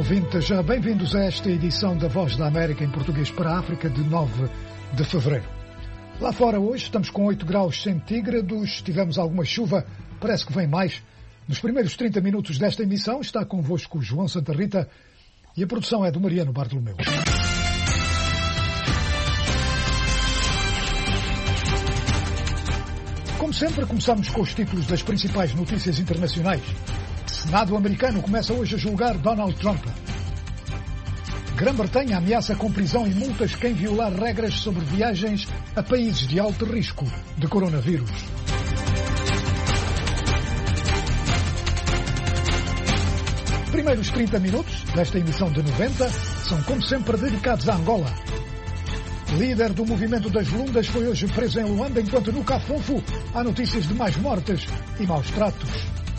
ouvintes, bem-vindos a esta edição da Voz da América em português para a África de 9 de fevereiro. Lá fora hoje estamos com 8 graus centígrados, tivemos alguma chuva, parece que vem mais. Nos primeiros 30 minutos desta emissão está convosco o João Santa Rita e a produção é do Mariano Bartolomeu. Como sempre, começamos com os títulos das principais notícias internacionais. Senado americano começa hoje a julgar Donald Trump. Grã-Bretanha ameaça com prisão e multas quem violar regras sobre viagens a países de alto risco de coronavírus. Primeiros 30 minutos desta emissão de 90 são, como sempre, dedicados a Angola. Líder do movimento das Lundas foi hoje preso em Luanda, enquanto no Cafunfo há notícias de mais mortes e maus tratos.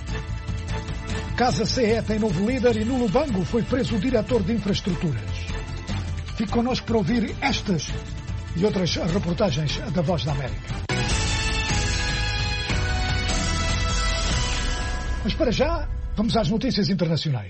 Casa CE tem novo líder e no Lubango foi preso o diretor de infraestruturas. Fique connosco para ouvir estas e outras reportagens da Voz da América. Mas para já, vamos às notícias internacionais.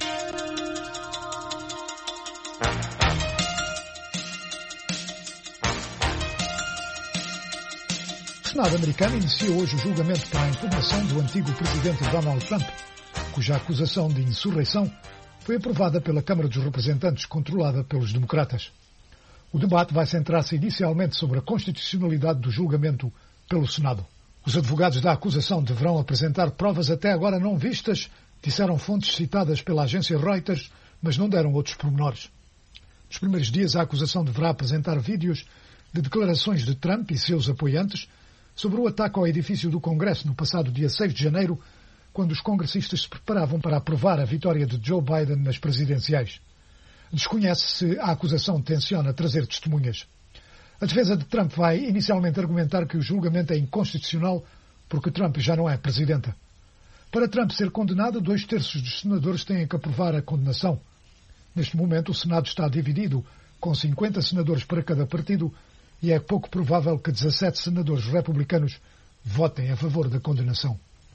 O Senado americano iniciou hoje o julgamento para a impugnação do antigo presidente Donald Trump, cuja acusação de insurreição foi aprovada pela Câmara dos Representantes, controlada pelos democratas. O debate vai centrar-se inicialmente sobre a constitucionalidade do julgamento pelo Senado. Os advogados da acusação deverão apresentar provas até agora não vistas, disseram fontes citadas pela agência Reuters, mas não deram outros pormenores. Nos primeiros dias, a acusação deverá apresentar vídeos de declarações de Trump e seus apoiantes sobre o ataque ao edifício do Congresso no passado dia 6 de janeiro, quando os congressistas se preparavam para aprovar a vitória de Joe Biden nas presidenciais. Desconhece se a acusação tenciona trazer testemunhas. A defesa de Trump vai inicialmente argumentar que o julgamento é inconstitucional porque Trump já não é presidente. Para Trump ser condenado, 2/3 dos senadores têm que aprovar a condenação. Neste momento, o Senado está dividido, com 50 senadores para cada partido, e é pouco provável que 17 senadores republicanos votem a favor da condenação.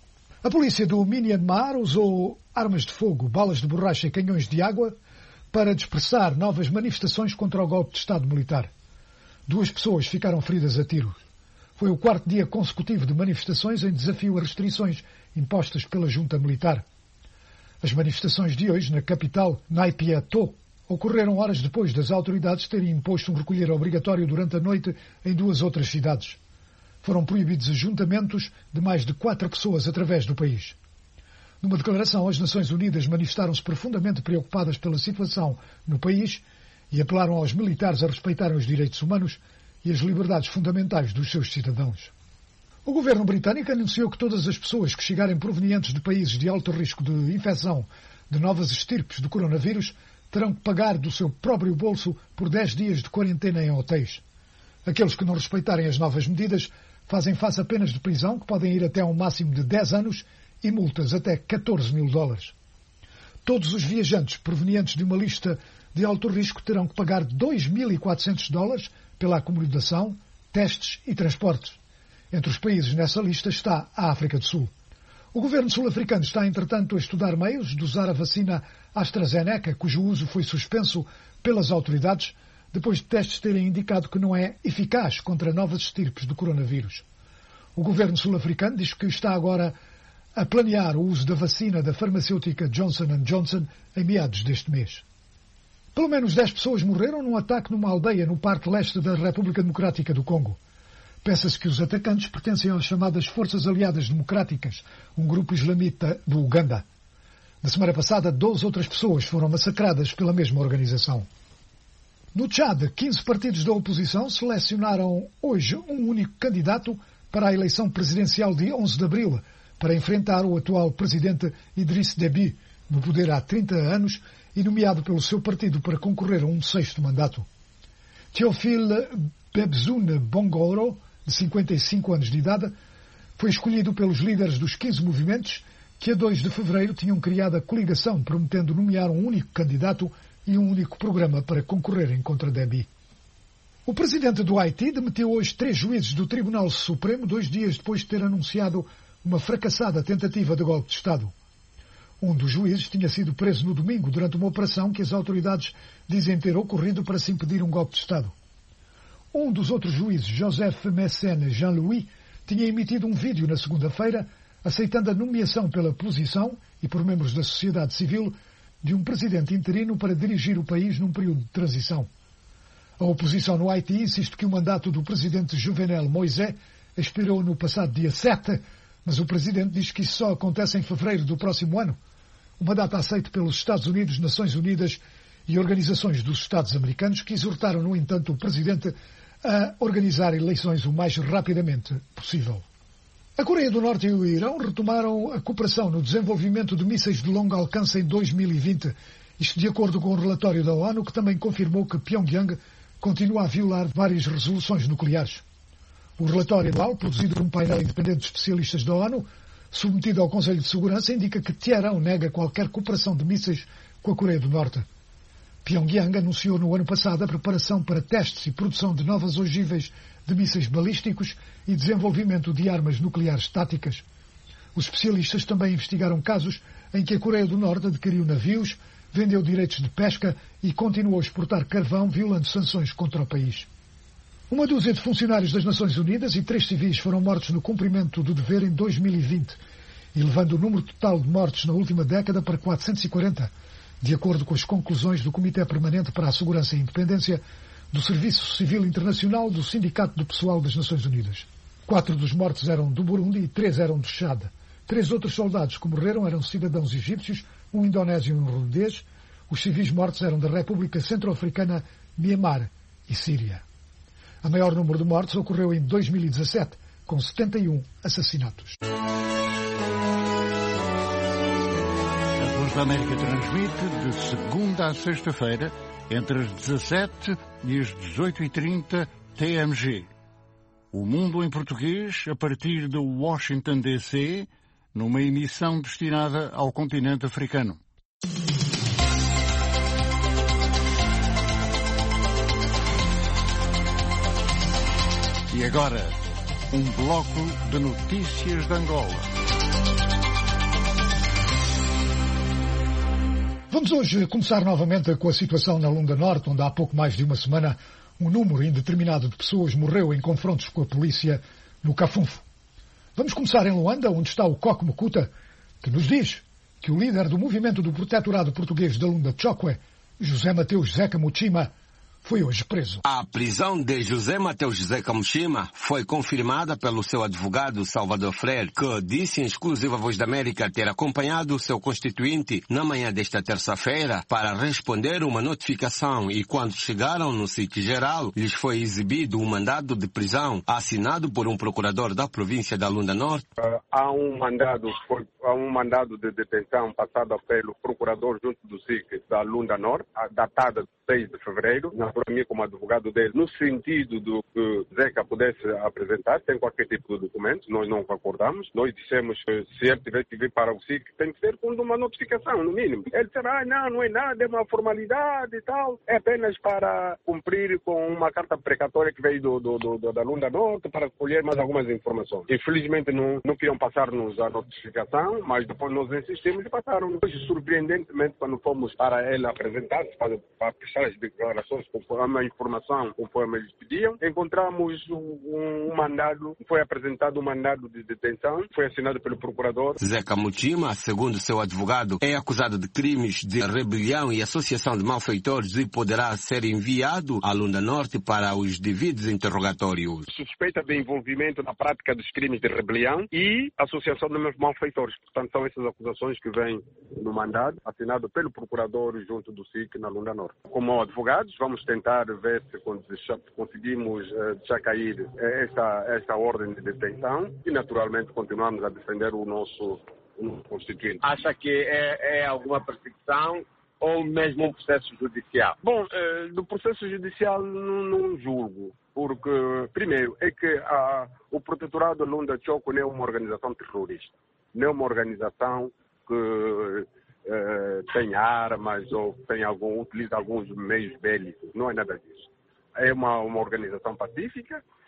A polícia do Myanmar usou armas de fogo, balas de borracha e canhões de água para dispersar novas manifestações contra o golpe de Estado militar. 2 pessoas ficaram feridas a tiros. Foi o 4º dia consecutivo de manifestações em desafio a restrições impostas pela junta militar. As manifestações de hoje na capital, Naypyidaw, ocorreram horas depois das autoridades terem imposto um recolher obrigatório durante a noite em 2 outras cidades. Foram proibidos ajuntamentos de mais de 4 pessoas através do país. Numa declaração, as Nações Unidas manifestaram-se profundamente preocupadas pela situação no país e apelaram aos militares a respeitarem os direitos humanos e as liberdades fundamentais dos seus cidadãos. O governo britânico anunciou que todas as pessoas que chegarem provenientes de países de alto risco de infecção de novas estirpes do coronavírus terão que pagar do seu próprio bolso por 10 dias de quarentena em hotéis. Aqueles que não respeitarem as novas medidas fazem face a penas de prisão que podem ir até um máximo de 10 anos e multas até $14.000. Todos os viajantes provenientes de uma lista de alto risco terão que pagar $2.400 pela acomodação, testes e transportes. Entre os países nessa lista está a África do Sul. O governo sul-africano está, entretanto, a estudar meios de usar a vacina AstraZeneca, cujo uso foi suspenso pelas autoridades, depois de testes terem indicado que não é eficaz contra novas estirpes do coronavírus. O governo sul-africano diz que está agora a planear o uso da vacina da farmacêutica Johnson & Johnson em meados deste mês. Pelo menos 10 pessoas morreram num ataque numa aldeia no parte leste da República Democrática do Congo. Pensa-se que os atacantes pertencem às chamadas Forças Aliadas Democráticas, um grupo islamita do Uganda. Na semana passada, 12 outras pessoas foram massacradas pela mesma organização. No Tchad, 15 partidos da oposição selecionaram hoje um único candidato para a eleição presidencial de 11 de abril, para enfrentar o atual presidente Idriss Déby, no poder há 30 anos e nomeado pelo seu partido para concorrer a um 6º mandato. Théophile Bebzoune Bongoro, de 55 anos de idade, foi escolhido pelos líderes dos 15 movimentos que a 2 de fevereiro tinham criado a coligação prometendo nomear um único candidato e um único programa para concorrerem contra Déby. O presidente do Haiti demitiu hoje 3 juízes do Tribunal Supremo 2 dias depois de ter anunciado uma fracassada tentativa de golpe de Estado. Um dos juízes tinha sido preso no domingo durante uma operação que as autoridades dizem ter ocorrido para se impedir um golpe de Estado. Um dos outros juízes, Joseph Messene Jean-Louis, tinha emitido um vídeo na segunda-feira aceitando a nomeação pela posição e por membros da sociedade civil de um presidente interino para dirigir o país num período de transição. A oposição no Haiti insiste que o mandato do presidente Jovenel Moïse expirou no passado dia 7, mas o presidente diz que isso só acontece em fevereiro do próximo ano, uma data aceita pelos Estados Unidos, Nações Unidas e organizações dos Estados americanos que exortaram, no entanto, o presidente a organizar eleições o mais rapidamente possível. A Coreia do Norte e o Irão retomaram a cooperação no desenvolvimento de mísseis de longo alcance em 2020, isto de acordo com o relatório da ONU, que também confirmou que Pyongyang continua a violar várias resoluções nucleares. O relatório anual, produzido por um painel independente de especialistas da ONU, submetido ao Conselho de Segurança, indica que Teherão nega qualquer cooperação de mísseis com a Coreia do Norte. Pyongyang anunciou no ano passado a preparação para testes e produção de novas ogivas de mísseis balísticos e desenvolvimento de armas nucleares táticas. Os especialistas também investigaram casos em que a Coreia do Norte adquiriu navios, vendeu direitos de pesca e continuou a exportar carvão, violando sanções contra o país. Uma dúzia de funcionários das Nações Unidas e 3 civis foram mortos no cumprimento do dever em 2020, elevando o número total de mortes na última década para 440, de acordo com as conclusões do Comitê Permanente para a Segurança e Independência do Serviço Civil Internacional do Sindicato do Pessoal das Nações Unidas. 4 dos mortos eram do Burundi e 3 eram do Chad. 3 outros soldados que morreram eram cidadãos egípcios, um indonésio e um ruandês. Os civis mortos eram da República Centro-Africana, Mianmar e Síria. A maior número de mortes ocorreu em 2017, com 71 assassinatos. A Voz da América transmite de segunda a sexta-feira, entre as 17 e as 18h30 TMG. O Mundo em Português, a partir de Washington, D.C., numa emissão destinada ao continente africano. E agora, um bloco de notícias de Angola. Vamos hoje começar novamente com a situação na Lunda Norte, onde há pouco mais de uma semana um número indeterminado de pessoas morreu em confrontos com a polícia no Cafunfo. Vamos começar em Luanda, onde está o Coque Mukuta, que nos diz que o líder do movimento do protetorado português da Lunda Chokwe, José Mateus Zeca Muchima, foi hoje preso. A prisão de José Mateus Zeca Muchima foi confirmada pelo seu advogado Salvador Freire, que disse em exclusiva Voz da América ter acompanhado o seu constituinte na manhã desta terça-feira para responder uma notificação e quando chegaram no sítio geral, lhes foi exibido um mandado de prisão assinado por um procurador da província da Lunda Norte. Há um mandado de detenção passado pelo procurador junto do SIC da Lunda Norte, datada de 6 de fevereiro, para mim como advogado dele, no sentido do que Zeca pudesse apresentar, sem qualquer tipo de documento, nós não concordamos. Nós dissemos que se ele tiver que vir para o SIC, tem que ser com uma notificação, no mínimo. Ele será, não é nada, é uma formalidade e tal, é apenas para cumprir com uma carta precatória que veio da Lunda Norte para colher mais algumas informações. Infelizmente não queriam passar-nos a notificação, mas depois nós insistimos e passaram. Surpreendentemente, quando fomos para ele apresentar-se, para prestar as declarações conforme a informação, conforme eles pediam, encontramos um mandado, foi apresentado um mandado de detenção, foi assinado pelo procurador. Zeca Muchima, segundo seu advogado, é acusado de crimes de rebelião e associação de malfeitores e poderá ser enviado à Lunda Norte para os devidos interrogatórios. Suspeita de envolvimento na prática dos crimes de rebelião e associação de malfeitores. Portanto, são essas acusações que vêm no mandado, assinado pelo procurador junto do SIC na Lunda Norte. Como advogados, vamos tentar ver se conseguimos deixar cair esta ordem de detenção e, naturalmente, continuamos a defender o nosso constituinte. Acha que é alguma perseguição ou mesmo um processo judicial? Bom, do processo judicial não julgo, porque, primeiro, é que o Protetorado Lunda Chokwe não é uma organização terrorista, não é uma organização que tem armas ou utiliza alguns meios bélicos, não é nada disso. É uma organização pacífica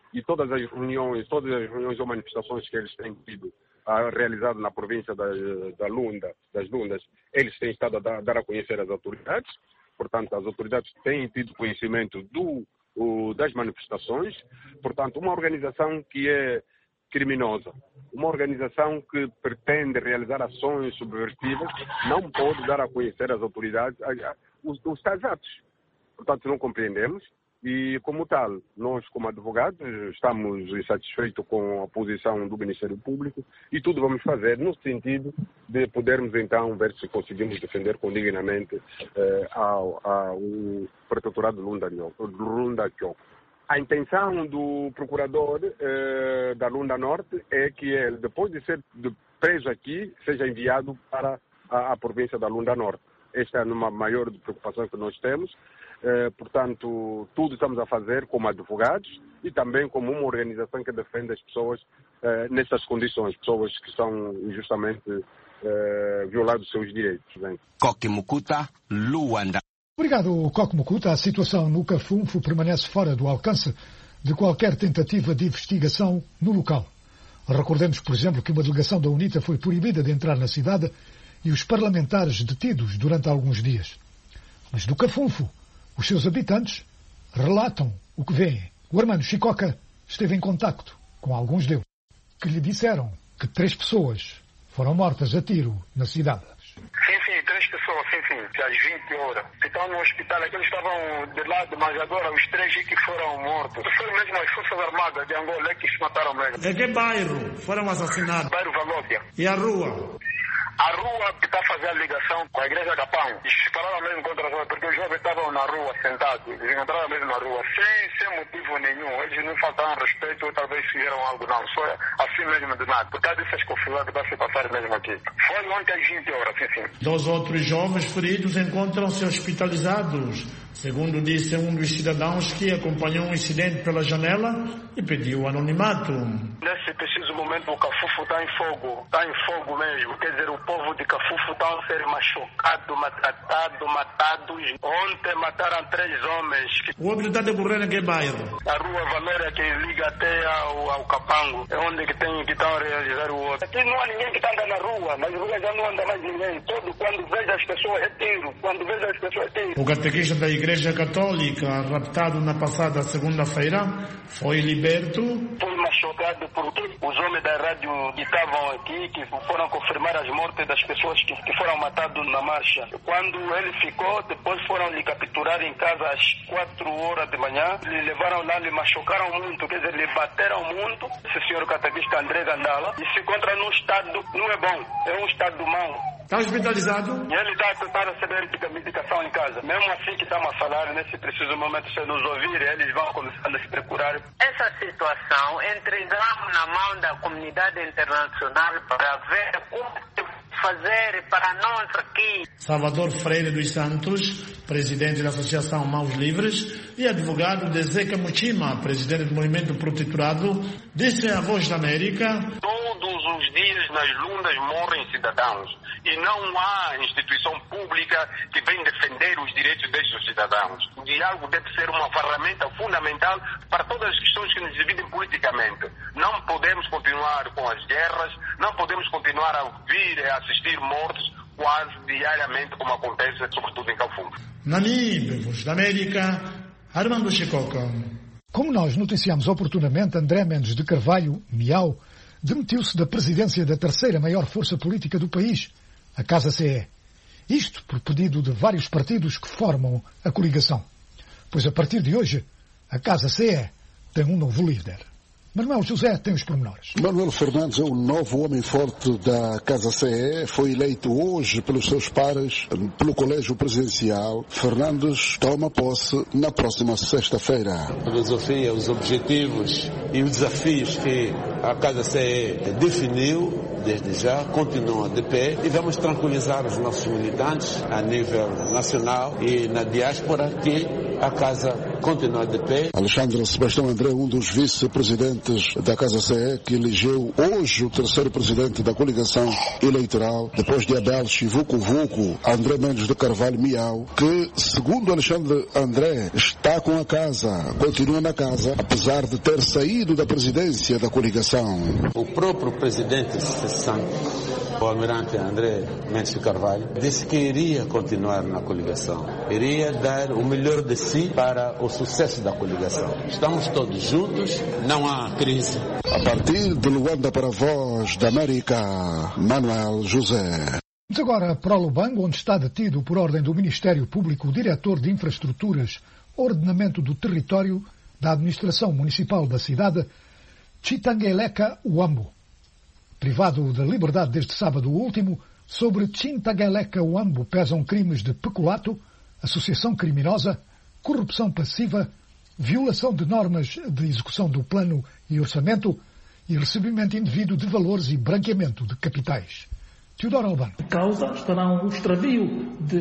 e todas as reuniões ou manifestações que eles têm tido realizado na província das Lundas, eles têm estado a dar a conhecer às autoridades. Portanto, as autoridades têm tido conhecimento das manifestações. Portanto, uma organização que é criminosa, uma organização que pretende realizar ações subversivas, não pode dar a conhecer às autoridades os tais atos. Portanto, não compreendemos. E, como tal, nós, como advogados, estamos insatisfeitos com a posição do Ministério Público e tudo vamos fazer no sentido de podermos, então, ver se conseguimos defender condignamente o protetorado de Lunda Kyoka. A intenção do procurador da Lunda Norte é que ele, depois de ser preso aqui, seja enviado para a província da Lunda Norte. Esta é uma maior preocupação que nós temos. Portanto, tudo estamos a fazer como advogados e também como uma organização que defende as pessoas nessas condições, pessoas que são injustamente violados os seus direitos. Koki Mukuta, Luanda. Obrigado, Koki Mukuta. A situação no Kafunfu permanece fora do alcance de qualquer tentativa de investigação no local. Recordemos, por exemplo, que uma delegação da UNITA foi proibida de entrar na cidade e os parlamentares detidos durante alguns dias. Mas do Kafunfu, os seus habitantes relatam o que veem. O Armando Chicoca esteve em contacto com alguns deles, que lhe disseram que 3 pessoas foram mortas a tiro na cidade. Sim, 3 pessoas, sim, às 20 horas. Estão no hospital, aqueles estavam de lado, mas agora os 3 que foram mortos. Foram mesmo as Forças Armadas de Angola que se mataram mesmo. Em que bairro foram assassinados? Bairro Valódia. E a rua? A rua que está a fazer a ligação com a igreja da Pão. Eles se pararam mesmo contra a rua, porque os jovens estavam na rua sentados. Eles encontraram mesmo na rua, sem motivo nenhum. Eles não faltaram respeito ou talvez fizeram algo, não. Só assim mesmo de nada. Por causa dessas confusões que está a se passar mesmo aqui. Foi ontem às 20 horas, sim. 2 outros jovens feridos encontram-se hospitalizados. Segundo disse um dos cidadãos que acompanhou o incidente pela janela e pediu anonimato. Nesse preciso momento o Kafufu está em fogo mesmo. Quer dizer, o povo de Kafufu está a ser machucado, maltratado, matados. Ontem mataram 3 homens. O outro está decorrendo em que bairro? A rua Valéria que liga até ao Capango. É onde que estão a realizar o outro. Aqui não há ninguém que está andando na rua. Nas ruas já não anda mais ninguém. Quando vejo as pessoas, retiro. O catequista da Igreja Católica, raptado na passada segunda-feira, foi liberto. Foi machucado porque os homens da rádio que estavam aqui, que foram confirmar as mortes das pessoas que foram matadas na marcha. Quando ele ficou, depois foram lhe capturar em casa às 4 horas de manhã. Lhe levaram lá, lhe machucaram muito, quer dizer, lhe bateram muito. Esse senhor catequista André Gandala, e se encontra num estado, não é bom, é um estado mau. Está hospitalizado? E ele está a receber medicação em casa. Mesmo assim que estamos a falar, nesse preciso momento, se nos ouvirem, eles vão começar a se procurar. Essa situação entregamos na mão da comunidade internacional para ver como fazer para nós aqui. Salvador Freire dos Santos, presidente da Associação Mãos Livres, e advogado de Zeca Muchima, presidente do Movimento Protetorado, disse à Voz da América: todos os dias nas Lundas morrem cidadãos e não há instituição pública que vem defender os direitos destes cidadãos. O diálogo deve ser uma ferramenta fundamental para todas as questões que nos dividem politicamente. Não podemos continuar com as guerras, não podemos continuar a ouvir e assistir mortes quase diariamente, como acontece sobretudo em Kafunfu. Namibe, Voz da América, Armando Chicoca. Como nós noticiamos oportunamente, André Mendes de Carvalho, Miau, demitiu-se da presidência da 3ª maior força política do país, a Casa CE. Isto por pedido de vários partidos que formam a coligação. Pois a partir de hoje, a Casa CE tem um novo líder. Manuel José tem os pormenores. Manuel Fernandes é o novo homem forte da Casa CE. Foi eleito hoje pelos seus pares pelo Colégio Presidencial. Fernandes toma posse na próxima sexta-feira. A filosofia, os objetivos e os desafios que a Casa CE definiu desde já continuam de pé e vamos tranquilizar os nossos militantes a nível nacional e na diáspora que a Casa continua de pé. Alexandre Sebastião André, um dos vice-presidentes da Casa CE, que elegeu hoje o terceiro presidente da coligação eleitoral, depois de Abel Chivuco André Mendes de Carvalho Miau, que, segundo Alexandre André, está com a casa, continua na casa, apesar de ter saído da presidência da coligação. O próprio presidente cessante, o almirante André Mendes de Carvalho, disse que iria continuar na coligação, iria dar o melhor de si para o sucesso da coligação. Estamos todos juntos, não há crise. A partir de Luanda para a Voz da América, Manuel José. Vamos agora para o Lubango, onde está detido por ordem do Ministério Público o diretor de Infraestruturas, Ordenamento do Território da Administração Municipal da cidade, Chitangeleka Uambo. Privado da liberdade desde sábado último, sobre Chitangeleka Uambo pesam crimes de peculato, associação criminosa, corrupção passiva, violação de normas de execução do plano e orçamento e recebimento indevido de valores e branqueamento de capitais. Teodoro Albano. A causa estará um extravio de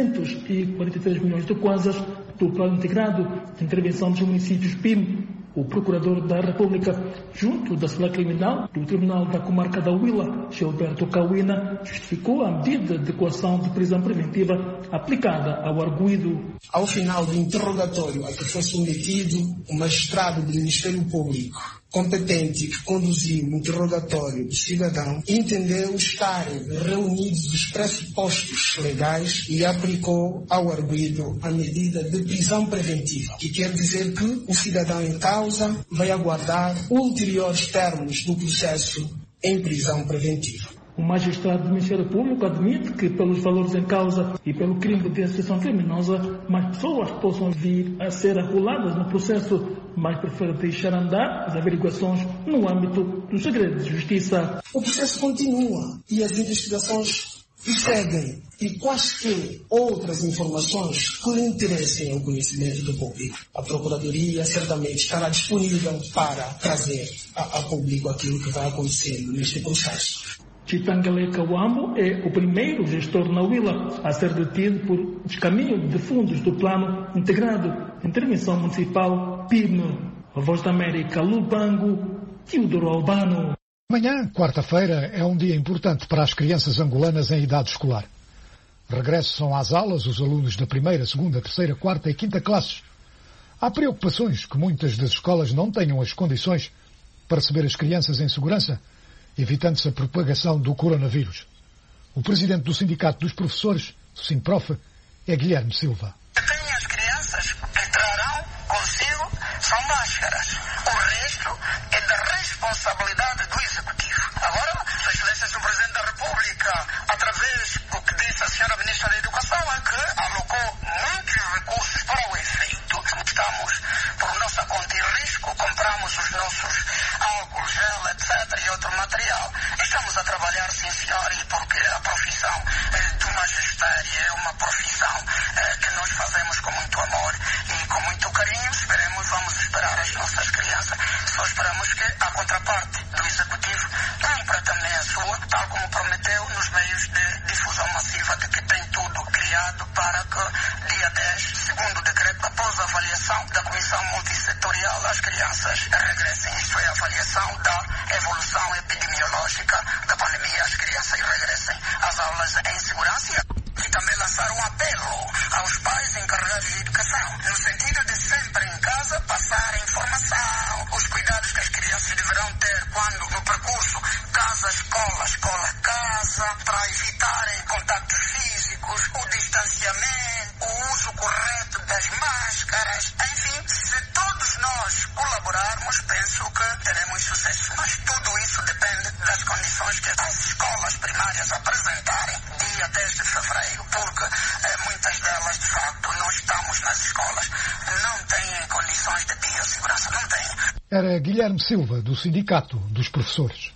243 milhões de kwanzas do Plano Integrado de Intervenção dos Municípios PIM. O Procurador da República, junto da Sala Criminal do Tribunal da Comarca da Huila, Gilberto Cauina, justificou a medida de coação de prisão preventiva aplicada ao arguido. Ao final do interrogatório a que foi submetido, o magistrado do Ministério Público competente que conduziu o interrogatório do cidadão entendeu estarem reunidos os pressupostos legais e aplicou ao arguido a medida de prisão preventiva, que quer dizer que o cidadão em causa vai aguardar ulteriores termos do processo em prisão preventiva. O magistrado do Ministério Público admite que, pelos valores em causa e pelo crime de associação criminosa, mais pessoas possam vir a ser arroladas no processo, mas prefere deixar andar as averiguações no âmbito do segredo de justiça. O processo continua e as investigações seguem. E quaisquer outras informações que lhe interessem ao conhecimento do público, a Procuradoria certamente estará disponível para trazer a público aquilo que vai acontecer neste processo. Chitangeleka Uambo é o primeiro gestor na Huila a ser detido por descaminho de fundos do Plano Integrado de Intervenção Municipal PIM. A Voz da América, Lubango, Teodoro Albano. Amanhã, quarta-feira, é um dia importante para as crianças angolanas em idade escolar. Regressam às aulas os alunos da primeira, segunda, terceira, quarta e quinta classes. Há preocupações que muitas das escolas não tenham as condições para receber as crianças em segurança, evitando-se a propagação do coronavírus. O presidente do Sindicato dos Professores, do Sinprof, é Guilherme Silva. As crianças que trarão consigo são máscaras. O resto é da responsabilidade do Executivo. Agora, Sua Excelência, Sr. Presidente da República, através do que disse a Sra. Ministra da Educação, é que alocou muitos recursos para o efeito. Estamos, por nossa conta e risco, compramos os nossos álcool, gel, etc. e outro material. Estamos a trabalhar, sim senhor, porque a profissão do magistério é uma profissão que nós fazemos com muito amor e com muito carinho. Vamos esperar as nossas crianças. Só esperamos que a contraparte do Executivo cumpra também a sua, tal como prometeu nos meios de difusão massiva de que tem tudo criado para que dia 10, segundo o decreto, após a avaliação da Comissão Multissetorial, as crianças regressem. Isto é a avaliação da evolução epidemiológica da pandemia. As crianças regressem às aulas em segurança. E também lançar um apelo aos pais encarregados de educação, no sentido de sempre em casa passar a informação, os cuidados que as crianças deverão ter quando no percurso casa-escola, escola-casa, para evitarem contactos físicos, o distanciamento, o uso correto das máscaras. Enfim, se todos nós colaborarmos, penso que teremos sucesso. Mas tudo isso depende das condições que as escolas primárias apresentarem dia 10 de fevereiro, porque muitas delas, de facto, não estamos nas escolas, não têm condições de biossegurança, não têm. Era Guilherme Silva, do Sindicato dos Professores.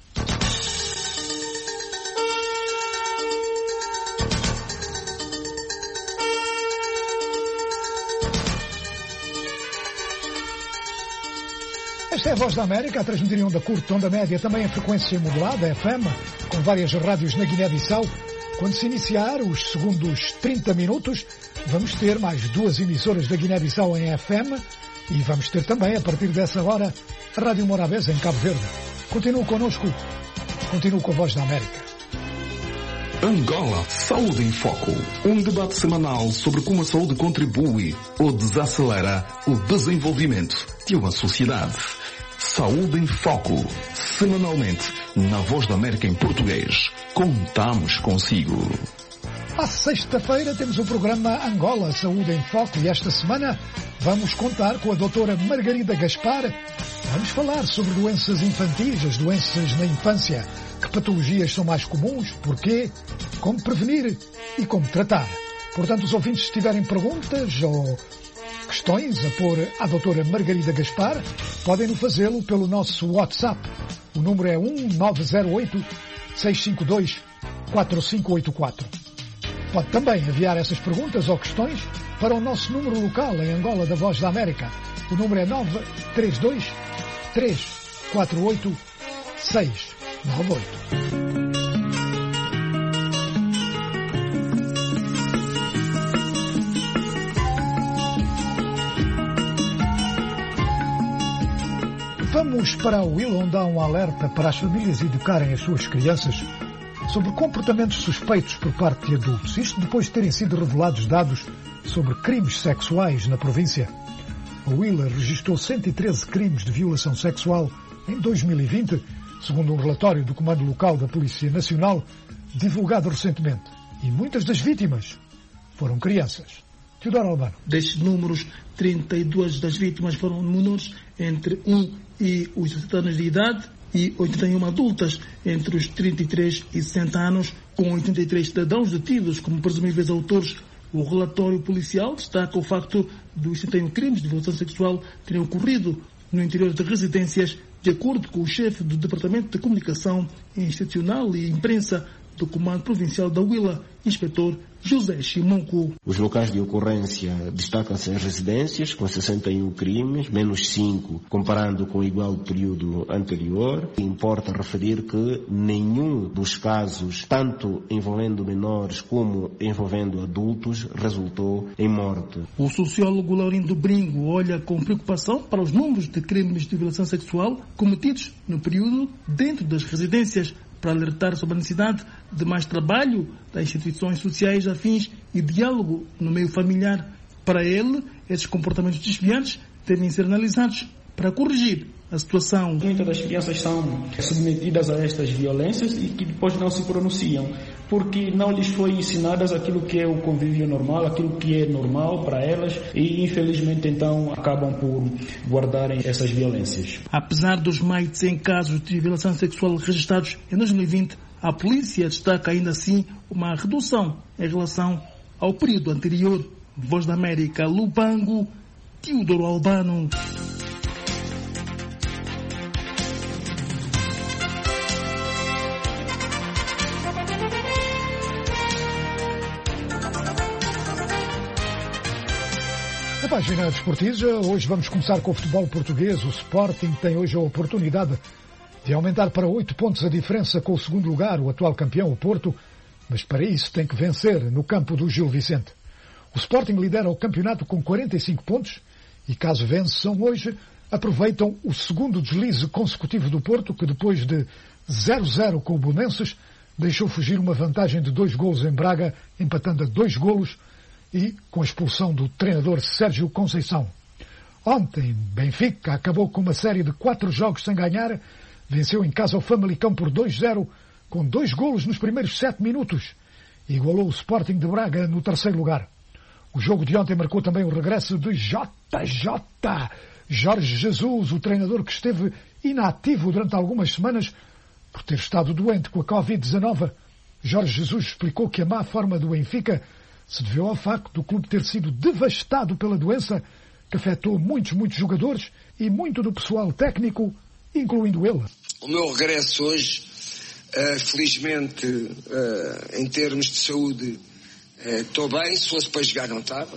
Esta é a Voz da América, a transmitir em onda curta, onda média, também em frequência modulada, FM, com várias rádios na Guiné-Bissau. Quando se iniciar os segundos 30 minutos, vamos ter mais 2 emissoras da Guiné-Bissau em FM e vamos ter também, a partir dessa hora, a Rádio Morabeza em Cabo Verde. Continue connosco, continue com a Voz da América. Angola Saúde em Foco. Um debate semanal sobre como a saúde contribui ou desacelera o desenvolvimento de uma sociedade. Saúde em Foco. Semanalmente, na Voz da América em português. Contamos consigo. À sexta-feira temos o programa Angola Saúde em Foco e esta semana vamos contar com a doutora Margarida Gaspar. Vamos falar sobre doenças infantis, as doenças na infância. Que patologias são mais comuns, porquê, como prevenir e como tratar. Portanto, os ouvintes, se tiverem perguntas ou questões a pôr à doutora Margarida Gaspar, podem fazê-lo pelo nosso WhatsApp. O número é 1908-652-4584. Pode também enviar essas perguntas ou questões para o nosso número local em Angola da Voz da América. O número é 932-348-698. Vamos para a Willa, onde há um alerta para as famílias educarem as suas crianças sobre comportamentos suspeitos por parte de adultos. Isto depois de terem sido revelados dados sobre crimes sexuais na província. A Willa registrou 113 crimes de violação sexual em 2020, segundo um relatório do Comando Local da Polícia Nacional, divulgado recentemente. E muitas das vítimas foram crianças. Teodoro Albano. Destes números, 32 das vítimas foram menores entre 1 e os 17 anos de idade e 81 adultas entre os 33 e 60 anos, com 83 cidadãos detidos como presumíveis autores. O relatório policial destaca o facto dos 71 crimes de violação sexual terem ocorrido no interior de residências, de acordo com o chefe do Departamento de Comunicação Institucional e Imprensa do Comando Provincial da Willa, inspetor José Chimonco. Os locais de ocorrência destacam-se as residências, com 61 crimes, menos 5, comparando com o igual período anterior. Importa referir que nenhum dos casos, tanto envolvendo menores como envolvendo adultos, resultou em morte. O sociólogo Laurindo Bringo olha com preocupação para os números de crimes de violação sexual cometidos no período dentro das residências, para alertar sobre a necessidade de mais trabalho das instituições sociais afins e diálogo no meio familiar. Para ele, esses comportamentos desviantes devem ser analisados para corrigir a situação. Muitas das crianças são submetidas a estas violências e que depois não se pronunciam, porque não lhes foi ensinadas aquilo que é o convívio normal, aquilo que é normal para elas e, infelizmente, então, acabam por guardarem essas violências. Apesar dos mais de 100 casos de violação sexual registrados em 2020, a polícia destaca ainda assim uma redução em relação ao período anterior. Voz da América, Lubango, Teodoro Albano. Na página desportiva, hoje vamos começar com o futebol português. O Sporting tem hoje a oportunidade de aumentar para 8 pontos a diferença com o segundo lugar, o atual campeão, o Porto, mas para isso tem que vencer no campo do Gil Vicente. O Sporting lidera o campeonato com 45 pontos e, caso vençam hoje, aproveitam o segundo deslize consecutivo do Porto, que depois de 0-0 com o Belenenses, deixou fugir uma vantagem de 2 golos em Braga, empatando a 2 golos e com a expulsão do treinador Sérgio Conceição. Ontem, Benfica acabou com uma série de 4 jogos sem ganhar, venceu em casa o Famalicão por 2-0, com 2 golos nos primeiros 7 minutos, e igualou o Sporting de Braga no terceiro lugar. O jogo de ontem marcou também o regresso de Jorge Jesus, o treinador que esteve inativo durante algumas semanas por ter estado doente com a Covid-19. Jorge Jesus explicou que a má forma do Benfica se deveu ao facto do clube ter sido devastado pela doença, que afetou muitos jogadores e muito do pessoal técnico, incluindo ele. O meu regresso hoje, felizmente, em termos de saúde, estou bem. Se fosse para jogar, não estava.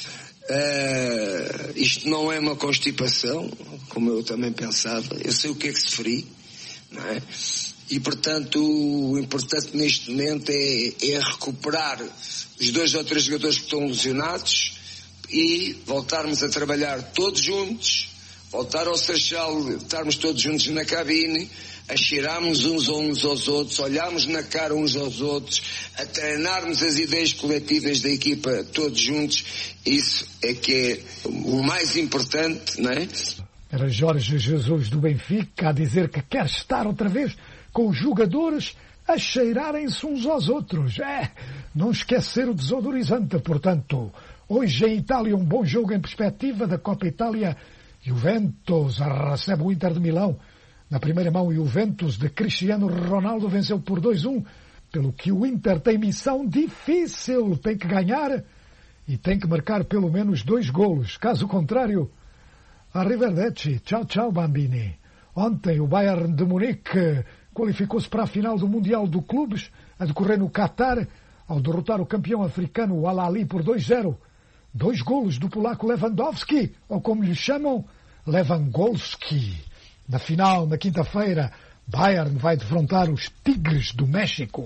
Isto não é uma constipação, como eu também pensava. Eu sei o que é que sofri, não é? e, portanto, o importante neste momento é recuperar os 2 ou 3 jogadores que estão lesionados e voltarmos a trabalhar todos juntos, voltar ao Seixal, estarmos todos juntos na cabine, a cheirarmos uns aos outros, olharmos na cara uns aos outros, a treinarmos as ideias coletivas da equipa todos juntos. Isso é que é o mais importante, não é? Era Jorge Jesus do Benfica a dizer que quer estar outra vez com os jogadores a cheirarem-se uns aos outros. Não esquecer o desodorizante, portanto. Hoje em Itália um bom jogo em perspectiva da Copa Itália. Juventus recebe o Inter de Milão. Na primeira mão, o Juventus de Cristiano Ronaldo venceu por 2-1, pelo que o Inter tem missão difícil. Tem que ganhar e tem que marcar pelo menos 2 golos. Caso contrário, arrivederci. Tchau, tchau, bambini. Ontem o Bayern de Munique qualificou-se para a final do Mundial de Clubes, a decorrer no Qatar, ao derrotar o campeão africano o Al Ahly por 2-0. 2 golos do polaco Lewandowski, ou como lhe chamam, Lewandowski. Na final, na quinta-feira, Bayern vai defrontar os Tigres do México.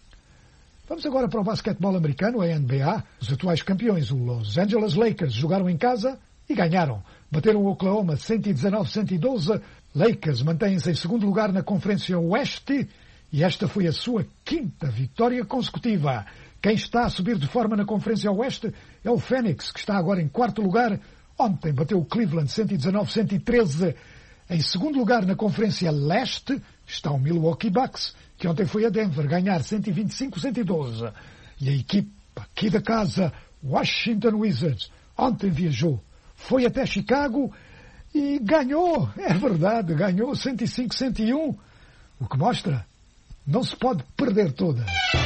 Vamos agora para o basquetebol americano, a NBA. Os atuais campeões, os Los Angeles Lakers, jogaram em casa e ganharam. Bateram o Oklahoma 119-112. Lakers mantêm-se em segundo lugar na Conferência Oeste e esta foi a sua 5ª vitória consecutiva. Quem está a subir de forma na Conferência Oeste é o Phoenix, que está agora em 4º lugar. Ontem bateu o Cleveland 119-113. Em segundo lugar na Conferência Leste está o Milwaukee Bucks, que ontem foi a Denver ganhar 125-112. E a equipe aqui da casa, Washington Wizards, ontem viajou, foi até Chicago e ganhou, é verdade, ganhou 105-101, o que mostra, não se pode perder todas.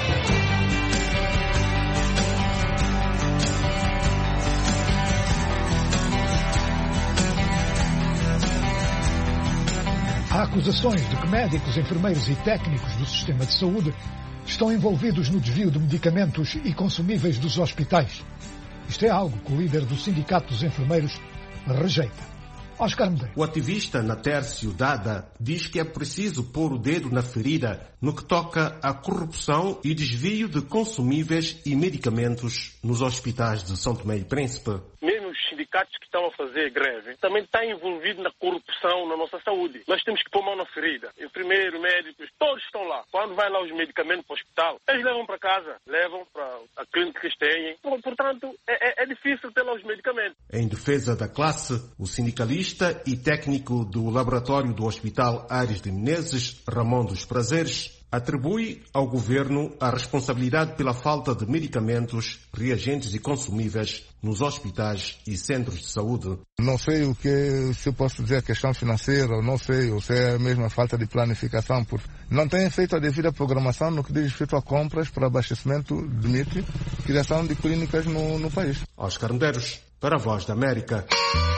Há acusações de que médicos, enfermeiros e técnicos do sistema de saúde estão envolvidos no desvio de medicamentos e consumíveis dos hospitais. Isto é algo que o líder do Sindicato dos Enfermeiros rejeita. Oscar Medeiros. O ativista Natércio Dada diz que é preciso pôr o dedo na ferida no que toca à corrupção e desvio de consumíveis e medicamentos nos hospitais de São Tomé e Príncipe. Mesmo os sindicatos que estão a fazer greve também estão envolvidos na corrupção na nossa saúde. Nós temos que pôr mão na ferida. Enfermeiros, médicos, todos estão lá. Quando vai lá os medicamentos para o hospital, eles levam para casa, levam para a clínica que eles têm. Portanto, é difícil ter lá os medicamentos. Em defesa da classe, o sindicalista e técnico do laboratório do Hospital Aires de Menezes, Ramon dos Prazeres, atribui ao governo a responsabilidade pela falta de medicamentos, reagentes e consumíveis nos hospitais e centros de saúde. Não sei o que se eu posso dizer, questão financeira, não sei, ou se é mesmo a falta de planificação, porque não têm feito a devida programação no que diz respeito a compras para abastecimento de MIT, criação de clínicas no país. Oscar Medeiros, para a Voz da América.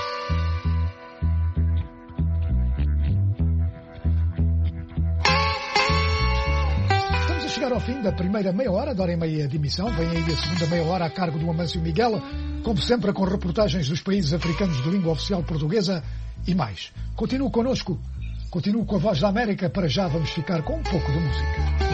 Chegar ao fim da primeira meia hora, da hora e meia de emissão, vem aí a segunda meia hora a cargo do Amâncio Miguel, como sempre com reportagens dos países africanos de língua oficial portuguesa e mais. Continue connosco, continue com a Voz da América, para já vamos ficar com um pouco de música.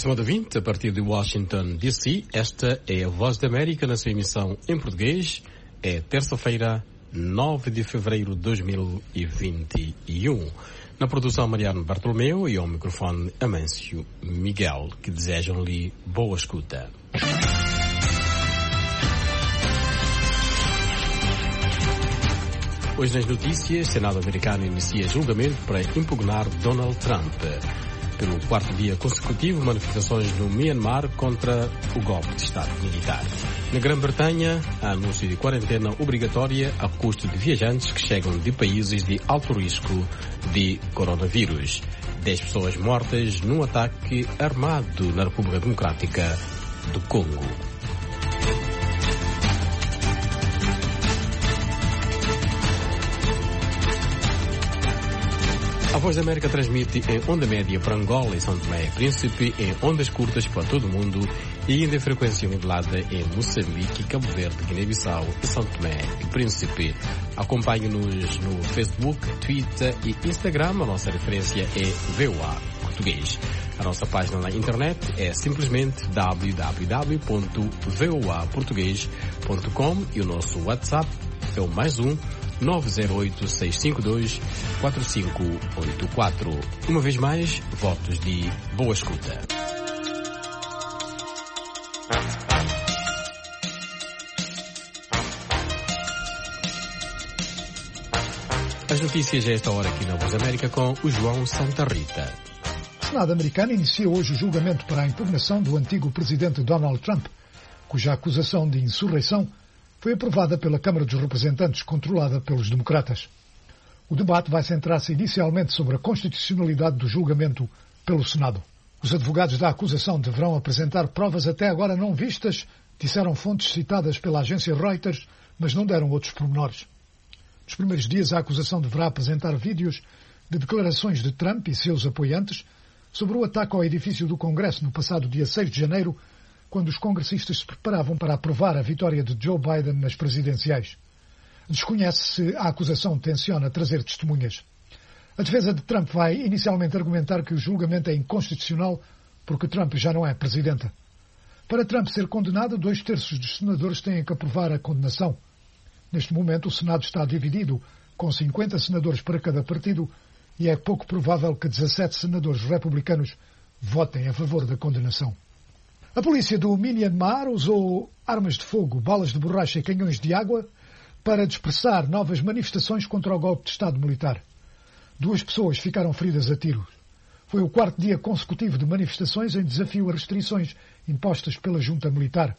Estimado ouvinte, a partir de Washington, D.C., esta é a Voz da América na sua emissão em português. É terça-feira, 9 de fevereiro de 2021. Na produção, Mariano Bartolomeu, e ao microfone, Amâncio Miguel, que desejam-lhe boa escuta. Hoje nas notícias, o Senado americano inicia julgamento para impugnar Donald Trump. Pelo quarto dia consecutivo, manifestações no Myanmar contra o golpe de Estado militar. Na Grã-Bretanha, há anúncio de quarentena obrigatória a custo de viajantes que chegam de países de alto risco de coronavírus. 10 pessoas mortas num ataque armado na República Democrática do Congo. A Voz da América transmite em onda média para Angola e São Tomé e Príncipe, em ondas curtas para todo o mundo e ainda em frequência modulada em Moçambique, Cabo Verde, Guiné-Bissau e São Tomé e Príncipe. Acompanhe-nos no Facebook, Twitter e Instagram. A nossa referência é VOA Português. A nossa página na internet é simplesmente www.voaportugues.com e o nosso WhatsApp é o +1 908-652-4584. Uma vez mais, votos de boa escuta. As notícias a esta hora aqui na Voz da América com o João Santa Rita. O Senado americano inicia hoje o julgamento para a impugnação do antigo presidente Donald Trump, cuja acusação de insurreição foi aprovada pela Câmara dos Representantes, controlada pelos democratas. O debate vai centrar-se inicialmente sobre a constitucionalidade do julgamento pelo Senado. Os advogados da acusação deverão apresentar provas até agora não vistas, disseram fontes citadas pela agência Reuters, mas não deram outros pormenores. Nos primeiros dias, a acusação deverá apresentar vídeos de declarações de Trump e seus apoiantes sobre o ataque ao edifício do Congresso no passado dia 6 de janeiro, quando os congressistas se preparavam para aprovar a vitória de Joe Biden nas presidenciais. Desconhece se a acusação tenciona trazer testemunhas. A defesa de Trump vai inicialmente argumentar que o julgamento é inconstitucional porque Trump já não é presidente. Para Trump ser condenado, 2/3 dos senadores têm que aprovar a condenação. Neste momento, o Senado está dividido, com 50 senadores para cada partido, e é pouco provável que 17 senadores republicanos votem a favor da condenação. A polícia do Myanmar usou armas de fogo, balas de borracha e canhões de água para dispersar novas manifestações contra o golpe de Estado militar. 2 pessoas ficaram feridas a tiros. Foi o quarto dia consecutivo de manifestações em desafio a restrições impostas pela junta militar.